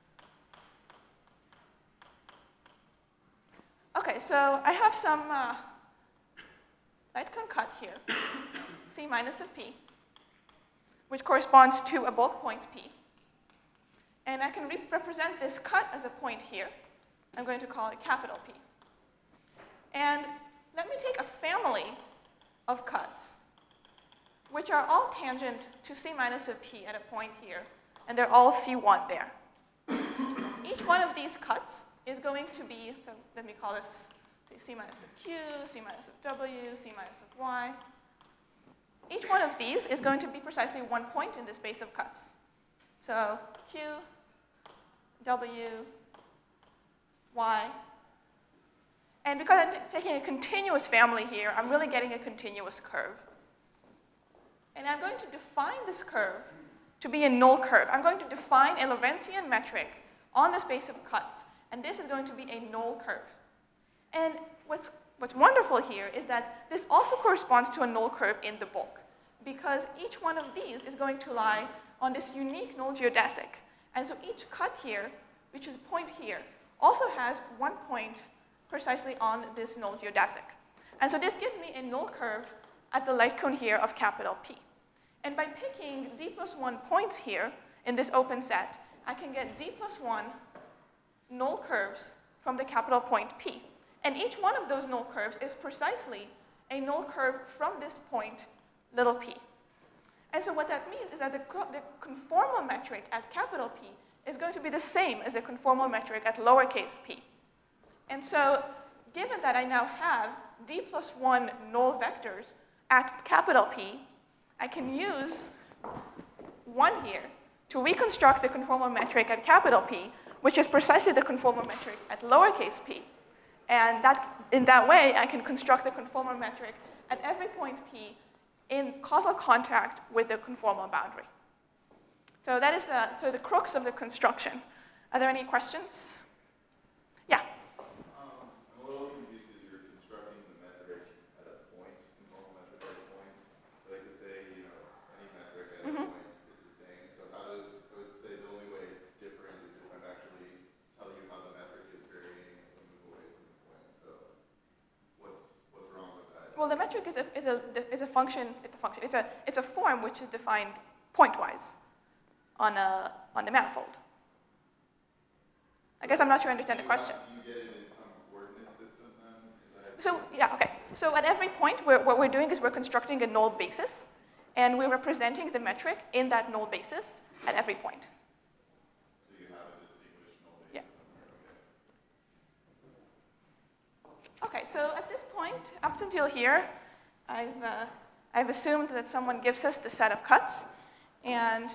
Okay, so I have some uh, light cone cut here, C minus of P, which corresponds to a bulk point P. And I can re represent this cut as a point here. I'm going to call it capital P. And let me take a family of cuts, which are all tangent to C minus of P at a point here, and they're all C one there. Each one of these cuts is going to be, so let me call this say, C minus of Q, C minus of W, C minus of Y. Each one of these is going to be precisely one point in the space of cuts. So Q, W, Y. And because I'm taking a continuous family here, I'm really getting a continuous curve. And I'm going to define this curve to be a null curve. I'm going to define a Lorentzian metric on the space of cuts. And this is going to be a null curve. And what's, what's wonderful here is that this also corresponds to a null curve in the bulk, because each one of these is going to lie on this unique null geodesic. And so each cut here, which is a point here, also has one point precisely on this null geodesic. And so this gives me a null curve at the light cone here of capital P. And by picking d plus one points here in this open set, I can get d plus one null curves from the capital point P. And each one of those null curves is precisely a null curve from this point, little p. And so what that means is that the, the conformal metric at capital P is going to be the same as the conformal metric at lowercase p. And so given that I now have d plus one null vectors at capital P, I can use one here to reconstruct the conformal metric at capital P, which is precisely the conformal metric at lowercase p. And that, in that way, I can construct the conformal metric at every point P in causal contact with the conformal boundary. So that is the, so the crux of the construction. Are there any questions? Yeah? Um, I'm a little confused because you're constructing the metric at a point, conformal metric at a point. But I could say, you know, any metric at Mm-hmm. a point is the same. So how do, I would say the only way it's different is if I'm actually telling you how the metric is varying as I move away from the point. So what's what's wrong with that? Well, the metric is a, is a, is a function, it's a function, it's a, it's a form which is defined pointwise on, a, on the manifold. I guess I'm not sure I understand the question. Do you get it in some coordinate system then? Is that So, yeah, okay. So at every point, we're, what we're doing is we're constructing a null basis, and we're representing the metric in that null basis at every point. so you have a distinguished null basis Yeah. somewhere? Okay. Okay, so at this point, up until here, I've, uh, I've assumed that someone gives us the set of cuts, and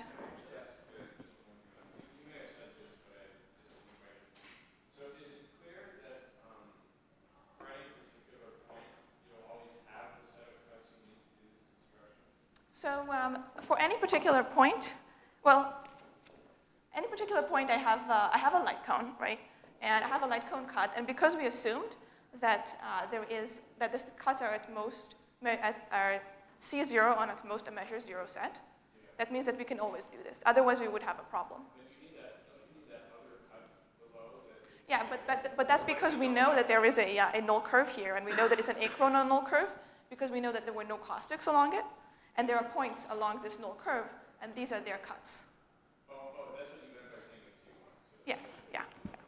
You may have said this, but I didn't write it. So is it clear that um, for any particular point, you'll always have the set of cuts you need to do this construction? so um, for any particular point, well, any particular point I have, uh, I have a light cone, right? And I have a light cone cut, and because we assumed that uh, there is, that the cuts are at most, at, are C zero on at most a measure zero set, that means that we can always do this. Otherwise, we would have a problem. But you need that, don't you need that other cut below that? Yeah, but, but, but that's because we know that there is a, uh, a null curve here, and we know that it's an achronal null curve, because we know that there were no caustics along it, and there are points along this null curve, and these are their cuts. Oh, oh, that's what you meant by saying it's C one. So Yes, yeah.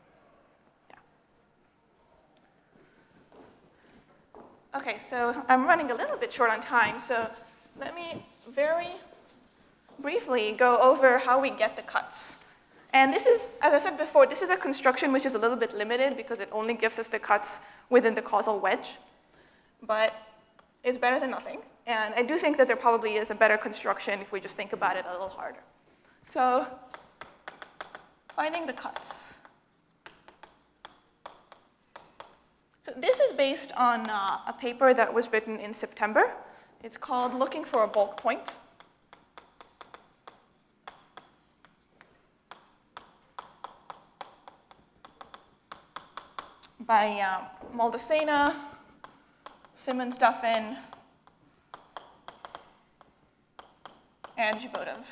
yeah. Okay, so I'm running a little bit short on time, so let me very briefly go over how we get the cuts. And this is, as I said before, this is a construction which is a little bit limited because it only gives us the cuts within the causal wedge, but it's better than nothing. And I do think that there probably is a better construction if we just think about it a little harder. So finding the cuts. So this is based on uh, a paper that was written in September. It's called Looking for a Bulk Point. By uh, Maldacena, Simmons-Duffin, and Zhibotov.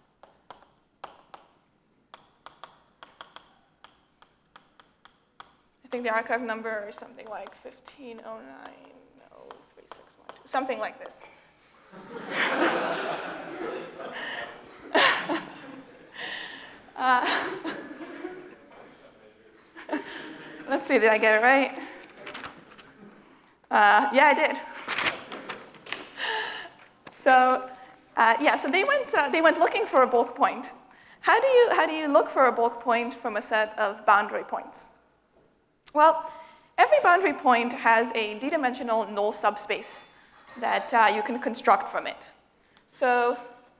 I think the archive number is something like fifteen oh nine oh three six one two, something like this. uh, let's see, did I get it right? Uh, yeah, I did. So, uh, yeah, so they went, uh, they went looking for a bulk point. How do you, how do you look for a bulk point from a set of boundary points? Well, every boundary point has a d-dimensional null subspace that uh, you can construct from it. So,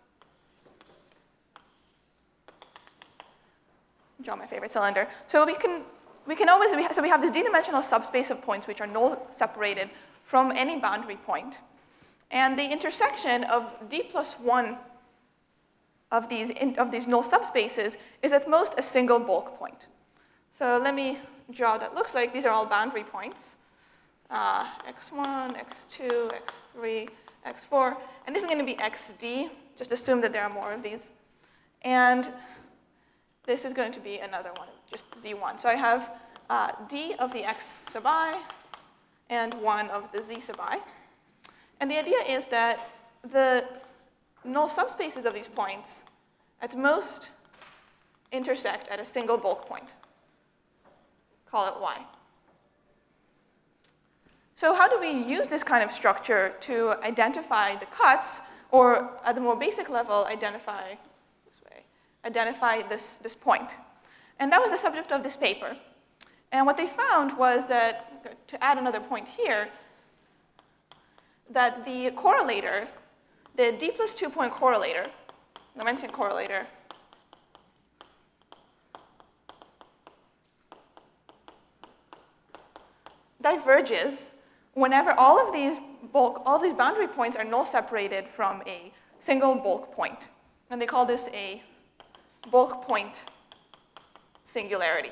draw my favorite cylinder. So we can, we can always, we ha so we have this d-dimensional subspace of points which are null separated from any boundary point. And the intersection of d plus one of these, in, of these null subspaces is at most a single bulk point. So let me draw what that looks like. These are all boundary points. Uh, x one, x two, x three, x four. And this is going to be xd. Just assume that there are more of these. And this is going to be another one, just z one. So I have uh, d of the x sub I and one of the z sub I. And the idea is that the null subspaces of these points at most intersect at a single bulk point. call it y. So how do we use this kind of structure to identify the cuts, or at the more basic level, identify this way, identify this, this point? And that was the subject of this paper. And what they found was that, to add another point here, that the correlator, the d plus two point correlator, the Lorentzian correlator, diverges whenever all of these bulk, all these boundary points are null separated from a single bulk point. And they call this a bulk point singularity.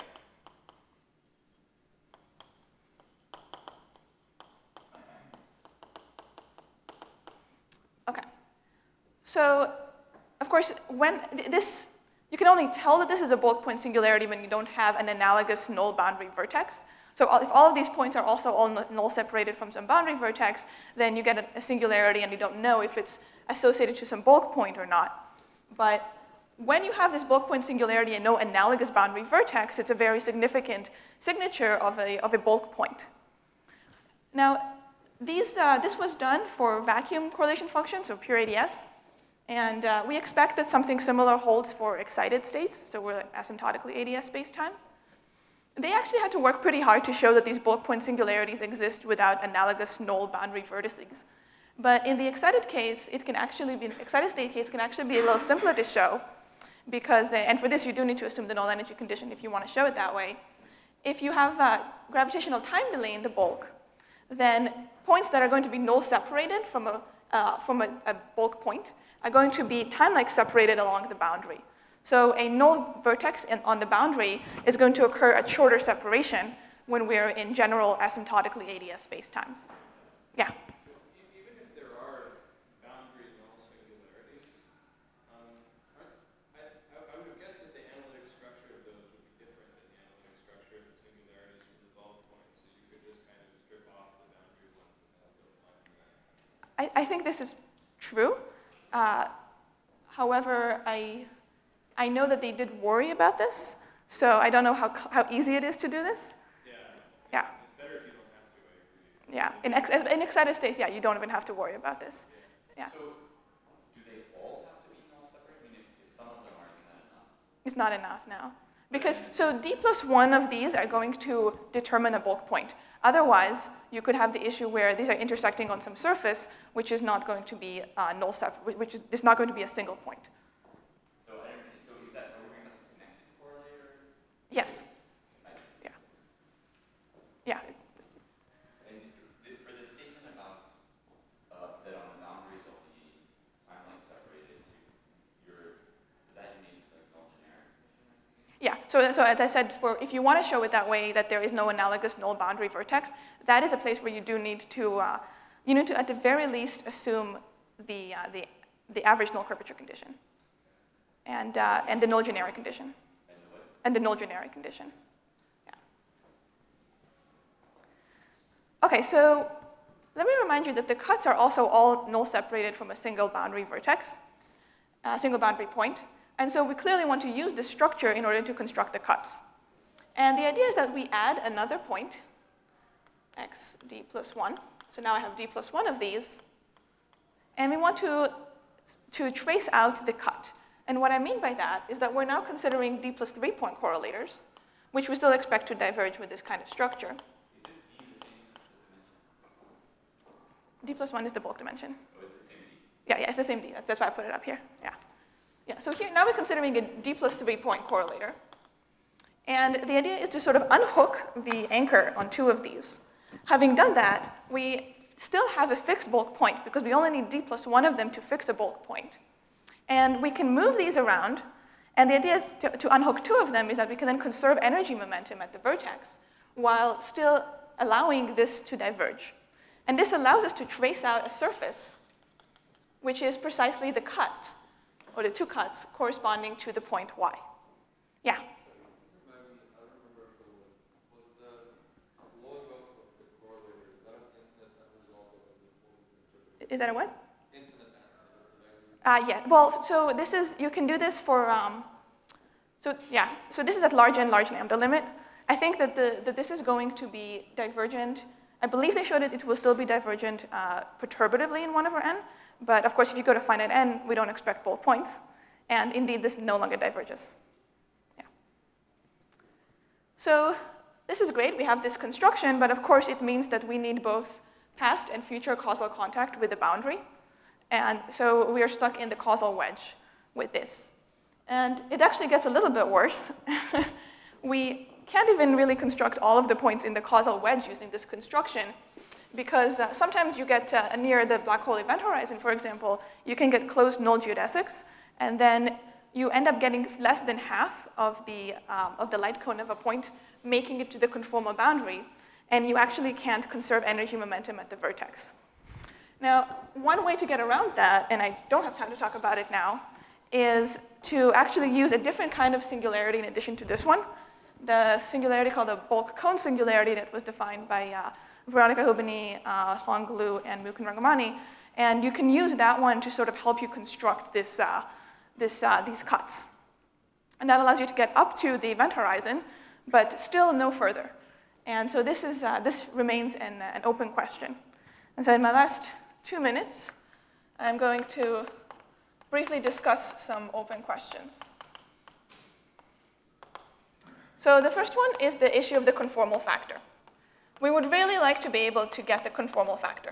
Okay. So, of course, when this, you can only tell that this is a bulk point singularity when you don't have an analogous null boundary vertex. So if all of these points are also all null separated from some boundary vertex, then you get a singularity and you don't know if it's associated to some bulk point or not. But when you have this bulk point singularity and no analogous boundary vertex, it's a very significant signature of a, of a bulk point. Now, these, uh, this was done for vacuum correlation functions, so pure A D S. And uh, we expect that something similar holds for excited states, so we're asymptotically A D S spacetimes. They actually had to work pretty hard to show that these bulk point singularities exist without analogous null boundary vertices. But in the excited case, it can actually be, excited state case can actually be a little simpler to show because, and for this you do need to assume the null energy condition if you want to show it that way. If you have a gravitational time delay in the bulk, then points that are going to be null separated from a, uh, from a, a bulk point are going to be time-like separated along the boundary. So a null vertex in, on the boundary is going to occur at shorter separation when we're in general asymptotically A D S spacetimes. Yeah? Even if there are boundary null singularities, um, I, I, I would have guessed that the analytic structure of those would be different than the analytic structure of the singularities for the bulk points. So you could just kind of strip off the boundary ones and still find that. I, I think this is true. Uh, however, I... I know that they did worry about this, so I don't know how, how easy it is to do this. Yeah. Yeah. It's better if you don't have to, I agree. Yeah. In, ex in excited states, yeah, you don't even have to worry about this. Yeah. So, do they all have to be null separate? I mean, if, if some of them are, isn't that enough? It's not enough now. Because, so d plus one of these are going to determine a bulk point. Otherwise, you could have the issue where these are intersecting on some surface, which is not going to be uh, null separate, which is, is not going to be a single point. Yes. Yeah. Yeah. And for the statement about uh, that on the boundary they'll be time-like separated to your, that you need like null generic? Yeah. So, so as I said, for if you want to show it that way, that there is no analogous null boundary vertex, that is a place where you do need to, uh, you need to at the very least assume the uh, the the average null curvature condition, and uh, and the null generic condition. And the null generic condition. Yeah. Okay, so let me remind you that the cuts are also all null separated from a single boundary vertex, a single boundary point. And so we clearly want to use this structure in order to construct the cuts. And the idea is that we add another point, x d plus one. So now I have d plus one of these. And we want to, to trace out the cut. And what I mean by that is that we're now considering d plus three point correlators, which we still expect to diverge with this kind of structure. Is this d the same as the dimension? D plus one is the bulk dimension. Oh, it's the same d? Yeah, yeah, it's the same d. That's, that's why I put it up here. Yeah. Yeah, so here, now we're considering a d plus three point correlator. And the idea is to sort of unhook the anchor on two of these. Having done that, we still have a fixed bulk point because we only need d plus one of them to fix a bulk point. And we can move these around, and the idea is to, to unhook two of them is that we can then conserve energy momentum at the vertex while still allowing this to diverge. And this allows us to trace out a surface, which is precisely the cut, or the two cuts corresponding to the point y. Yeah? Is that a what? Uh, yeah, well, so this is, you can do this for, um, so yeah, so this is at large n, large lambda limit. I think that, the, that this is going to be divergent. I believe they showed it, it will still be divergent uh, perturbatively in one over n. But of course, if you go to finite n, we don't expect both points. And indeed, this no longer diverges. Yeah. So this is great. We have this construction. But of course, it means that we need both past and future causal contact with the boundary. And so we are stuck in the causal wedge with this. And it actually gets a little bit worse. We can't even really construct all of the points in the causal wedge using this construction, because uh, sometimes you get uh, near the black hole event horizon, for example, you can get closed null geodesics, and then you end up getting less than half of the, um, of the light cone of a point making it to the conformal boundary, and you actually can't conserve energy momentum at the vertex. Now, one way to get around that, and I don't have time to talk about it now, is to actually use a different kind of singularity in addition to this one. The singularity called the bulk cone singularity that was defined by uh, Veronica Hubany, uh, Hong Lu, and Mukund Rangamani. And you can use that one to sort of help you construct this, uh, this, uh, these cuts. And that allows you to get up to the event horizon, but still no further. And so this, is, uh, this remains an, an open question. And so in my last two minutes, I'm going to briefly discuss some open questions. So the first one is the issue of the conformal factor. We would really like to be able to get the conformal factor.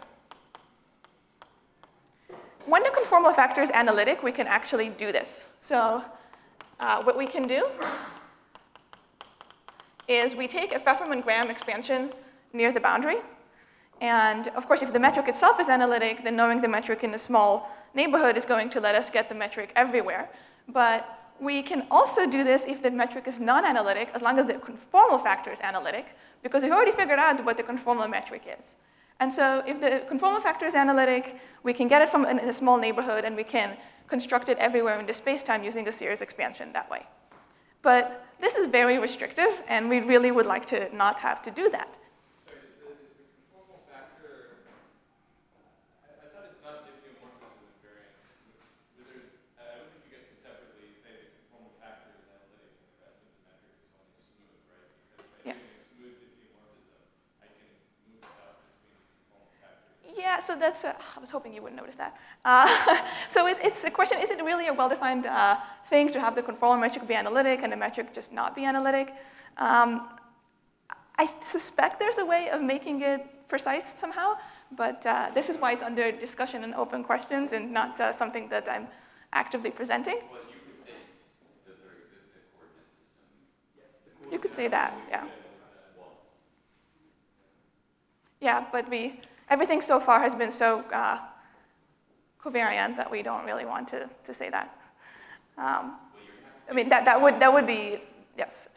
When the conformal factor is analytic, we can actually do this. So uh, what we can do is we take a Pfefferman-Graham expansion near the boundary. And of course, if the metric itself is analytic, then knowing the metric in a small neighborhood is going to let us get the metric everywhere. But we can also do this if the metric is non-analytic, as long as the conformal factor is analytic, because we've already figured out what the conformal metric is. And so if the conformal factor is analytic, we can get it from in a small neighborhood, and we can construct it everywhere in the space-time using the series expansion that way. But this is very restrictive, and we really would like to not have to do that. So is the, is the conformal factor, I, I thought it's not diffeomorphism invariance. Was there, I don't think you get to separately say the conformal factor is analytic and the rest of the metric is only smooth, right? Because by Yeah. doing a smooth diffeomorphism, I can move stuff between the conformal factors. Yeah, so that's, uh, I was hoping you wouldn't notice that. Uh, so it, it's a question, is it really a well-defined uh, thing to have the conformal metric be analytic and the metric just not be analytic? Um, I suspect there's a way of making it precise somehow, but uh, this is why it's under discussion and open questions and not uh, something that I'm actively presenting. Well, you could say, does there exist a coordinate system? You could say that, yeah. Yeah, but we, everything so far has been so uh, covariant that we don't really want to, to say that. Um, I mean, that, that, would, that would be, yes.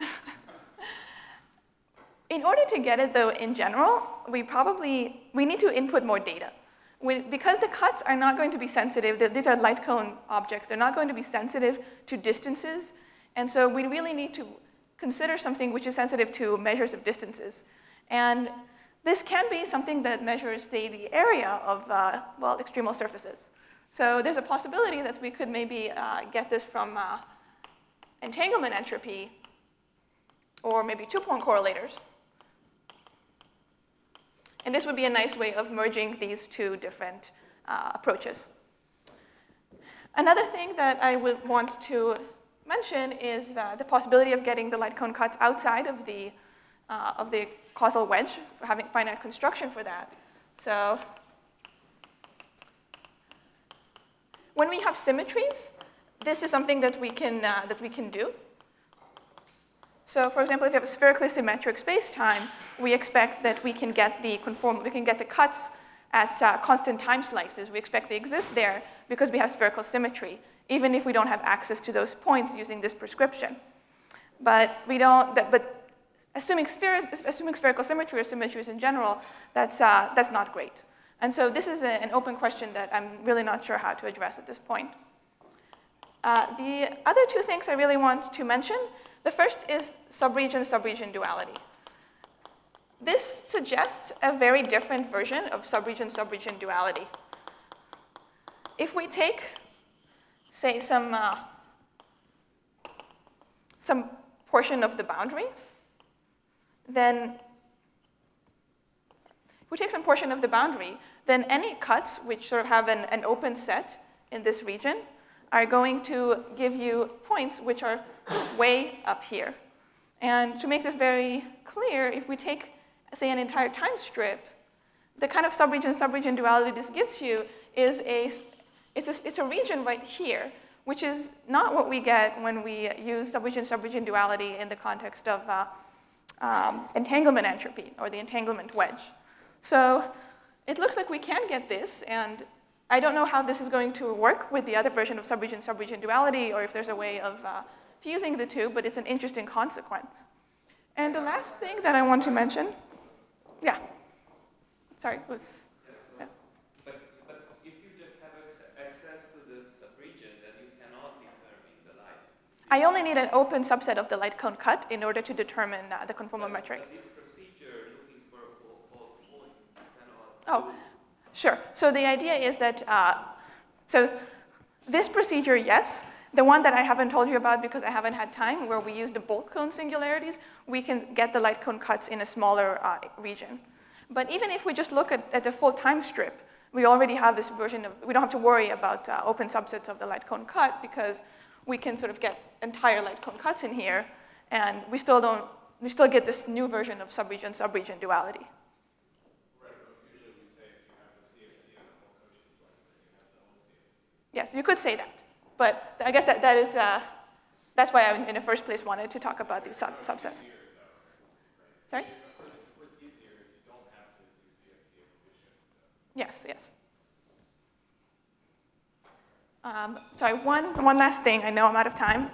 In order to get it, though, in general, we probably, we need to input more data. We, because the cuts are not going to be sensitive, these are light cone objects, they're not going to be sensitive to distances, and so we really need to consider something which is sensitive to measures of distances. And this can be something that measures the, the area of, uh, well, extremal surfaces. So there's a possibility that we could maybe uh, get this from uh, entanglement entropy, or maybe two-point correlators. And this would be a nice way of merging these two different uh, approaches. Another thing that I would want to mention is uh, the possibility of getting the light cone cuts outside of the, uh, of the causal wedge, for having finite construction for that. So when we have symmetries, this is something that we can, uh, that we can do. So for example, if you have a spherically symmetric space-time, we expect that we can get the conform, we can get the cuts at uh, constant time slices. We expect they exist there because we have spherical symmetry, even if we don't have access to those points using this prescription. But we don't, that, but assuming, spher assuming spherical symmetry or symmetries in general, that's, uh, that's not great. And so this is a, an open question that I'm really not sure how to address at this point. Uh, the other two things I really want to mention, the first is subregion-subregion duality. This suggests a very different version of subregion-subregion duality. If we take, say, some, uh, some portion of the boundary, then if we take some portion of the boundary, then any cuts which sort of have an, an open set in this region are going to give you points which are way up here. And to make this very clear, if we take, say, an entire time strip, the kind of subregion-subregion duality this gives you is a, it's a, it's a region right here, which is not what we get when we use subregion-subregion duality in the context of uh, um, entanglement entropy, or the entanglement wedge. So it looks like we can get this, and I don't know how this is going to work with the other version of subregion-subregion duality, or if there's a way of uh, fusing the two, but it's an interesting consequence. And the last thing that I want to mention, yeah, sorry, was, yeah. But, but if you just have access to the subregion, then you cannot determine the light. I only need an open subset of the light cone cut in order to determine uh, the conformal But- metric. but This procedure, looking for a whole, whole point, you cannot. Oh, sure. So the idea is that, uh, so this procedure, yes. The one that I haven't told you about because I haven't had time, where we use the bulk cone singularities, we can get the light cone cuts in a smaller uh, region. But even if we just look at, at the full time strip, we already have this version of, we don't have to worry about uh, open subsets of the light cone cut because we can sort of get entire light cone cuts in here, and we still don't, we still get this new version of subregion-subregion duality. Yes, you could say that. But I guess that, that is, uh, that's why I, in the first place, wanted to talk about these sub subsets. Sorry? Yes, yes. Um, sorry, one, one last thing, I know I'm out of time,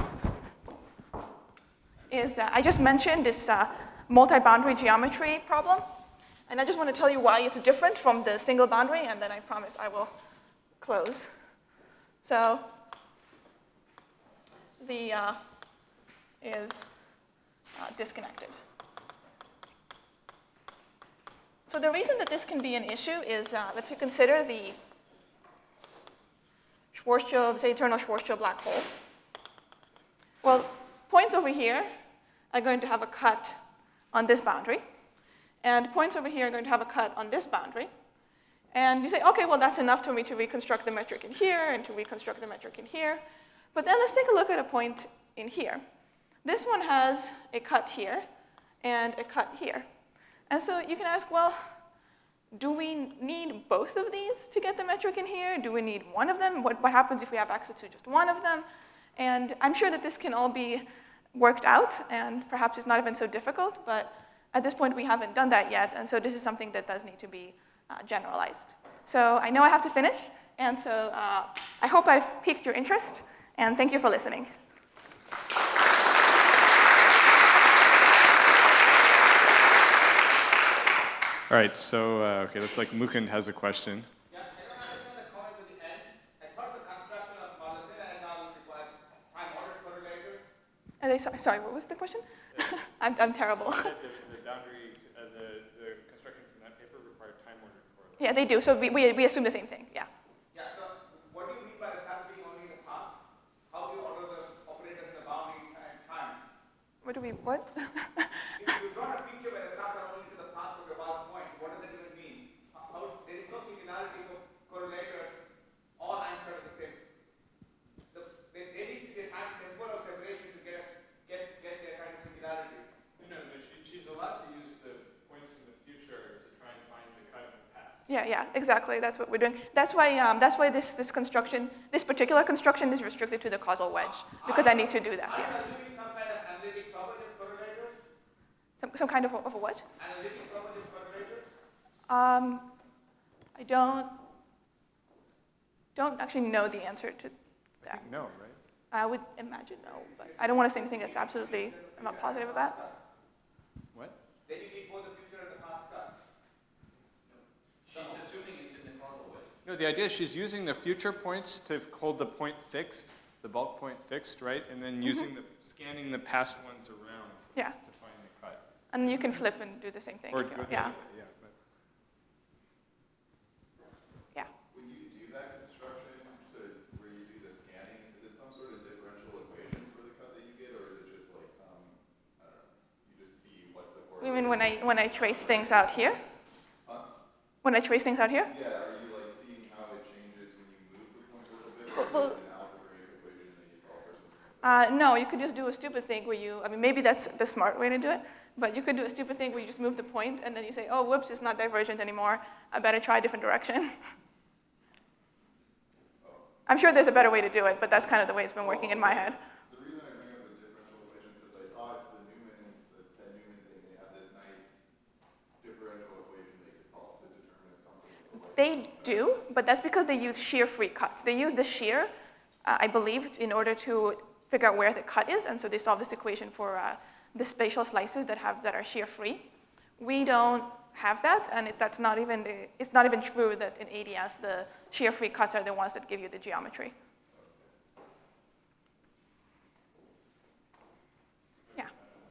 is uh, I just mentioned this uh, multi-boundary geometry problem. And I just want to tell you why it's different from the single boundary, and then I promise I will close. So the uh, is uh, disconnected. So the reason that this can be an issue is uh, if you consider the Schwarzschild, say eternal Schwarzschild black hole. Well, points over here are going to have a cut on this boundary, and points over here are going to have a cut on this boundary. And you say, okay, well, that's enough for me to reconstruct the metric in here and to reconstruct the metric in here. But then let's take a look at a point in here. This one has a cut here and a cut here. And so you can ask, well, do we need both of these to get the metric in here? Do we need one of them? What, what happens if we have access to just one of them? And I'm sure that this can all be worked out, and perhaps it's not even so difficult, but at this point we haven't done that yet, and so this is something that does need to be Uh, generalized. So I know I have to finish, and so uh, I hope I've piqued your interest, and thank you for listening. All right, so, uh, okay, looks like Mukund has a question. Yeah, I don't understand the comments at the end. I thought the construction of Malazena and now requires time-ordered correlators. Are they, sorry, sorry, what was the question? I'm, I'm terrible. The, the boundary, uh, the, the construction from that paper required time-ordered correlation. Yeah, they do. So we, we, we assume the same thing, yeah. Yeah, so what do you mean by the cuts being only in the past? How do you order the operators in the boundary and time? What do we, what? If you draw a picture where the cuts are only to the past of the bound point, what does that even mean? How, how, there is no singularity for correlators all anchored at the same. The, there, there needs to be a time temporal separation to get, get, get their kind of singularity. No, no, she, she's allowed to use the points in the future to try and find the cut in the past. Yeah, yeah, exactly. That's what we're doing. That's why, um, that's why this, this construction, this particular construction is restricted to the causal wedge, because I need to do that, Are you yeah. assuming some kind of analytic property of correlators? Some, some kind of, a- of a what? Analytic property of correlators? Um, I don't, don't actually know the answer to I that. think no, right? I would imagine no, but I don't want to say anything that's absolutely, I'm not positive about. What? Then you need both the future and the past cut. She's assuming it's in the causal wedge. No, the idea is she's using the future points to hold the point fixed, the bulk point fixed, right? And then using the, scanning the past ones around Yeah, to find the cut. and then you can flip and do the same thing. Or if you go want. the Yeah, other way, yeah. But yeah. When you do that construction to where you do the scanning, is it some sort of differential equation for the cut that you get, or is it just like some, I don't know, you just see what the I, when I trace things out here. When I trace things out here. Yeah, are you like seeing how it changes when you move the point a little bit? Well, Or well, is it an algebraic equation that you solve for something? Uh, no, you could just do a stupid thing where you, I mean, maybe that's the smart way to do it, but you could do a stupid thing where you just move the point and then you say, oh, whoops, it's not divergent anymore. I better try a different direction. I'm sure there's a better way to do it, but that's kind of the way it's been working in my head. The reason I bring up the differential equation is because I thought the Newman, the, that Newman thing, they have this nice differential equation they could solve to determine if something is a like. They do, but that's because they use shear-free cuts. They use the shear, uh, I believe, in order to figure out where the cut is, and so they solve this equation for uh, the spatial slices that have that are shear-free. We don't have that, and it, that's not even the, it's not even true that in A D S the shear-free cuts are the ones that give you the geometry. Yeah.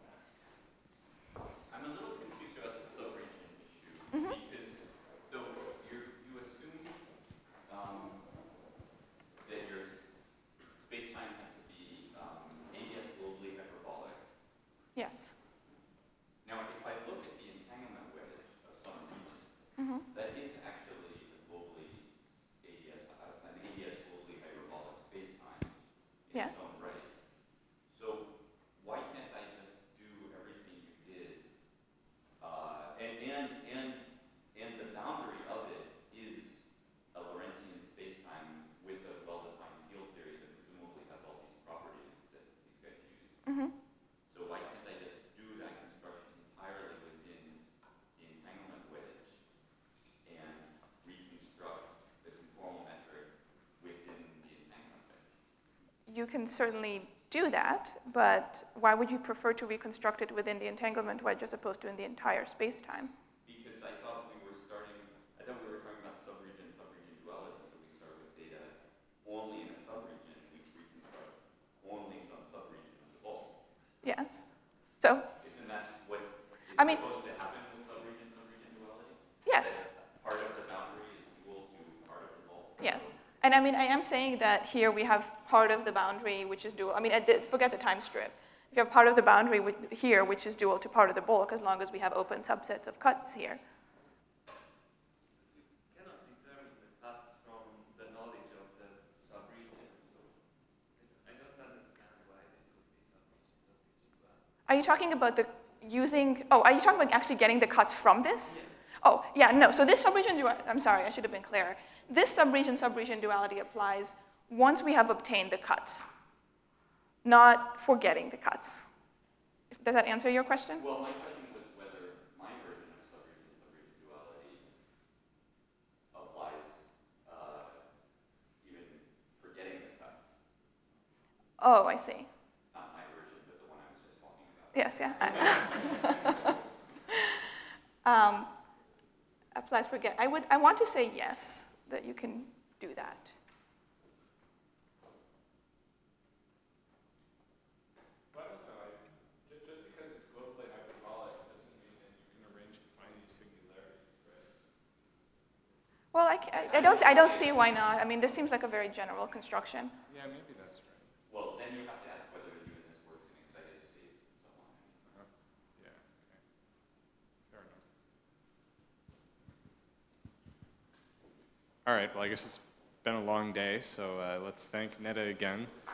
I'm a little confused about the subregion issue Mhm. because so you you assume um, that your s- space-time had to be um, A D S globally hyperbolic. Yes. Now, if I look at the entanglement wedge of some region, Mhm. that is actually a globally A D S, uh, an A D S globally hyperbolic space-time in Yes. its own right. So why can't I just do everything you did? Uh, and, and, and, and the boundary of it is a Lorentzian space-time with a well-defined field theory that presumably has all these properties that these guys use. Mhm. So why can't I just do that construction entirely within the entanglement wedge and reconstruct the conformal metric within the entanglement wedge? You can certainly do that, but why would you prefer to reconstruct it within the entanglement wedge as opposed to in the entire space-time? Because I thought we were starting, I thought we were talking about subregion, subregion duality, so we start with data only in a subregion, and we reconstruct only some subregion of the bulk. Yes. So, Isn't that what is I mean- supposed to happen with subregion, subregion duality? yes. That part of the boundary is equal to part of the bulk? Yes. And I mean, I am saying that here we have part of the boundary which is dual. I mean, I did, forget the time strip. If you have part of the boundary with, here which is dual to part of the bulk, as long as we have open subsets of cuts here. You cannot determine the cuts from the knowledge of the subregion, so I don't understand why this would be subregion, subregion duality. Are you talking about the using, oh, are you talking about actually getting the cuts from this? Oh, yeah, no. So this subregion duality, I'm sorry, I should have been clearer. This subregion-subregion duality applies once we have obtained the cuts, not for getting the cuts. Does that answer your question? Well, my question was whether my version of subregion, subregion duality applies uh, even for getting the cuts. Oh, I see. Not my version, but the one I was just talking about. Yes, yeah. um, applies for get. I would. I want to say yes, that you can do that. Well, I don't know. I, just, just because it's globally hyperbolic doesn't mean that you can arrange to find these singularities, right? Well, I, I, I don't. I don't see why not. I mean, this seems like a very general construction. Yeah, maybe that's right. Well, then you have to ask whether even this works in excited states and so on. Uh-huh. Yeah, okay. Fair enough. All right, well, I guess it's been a long day, so uh, let's thank Netta again.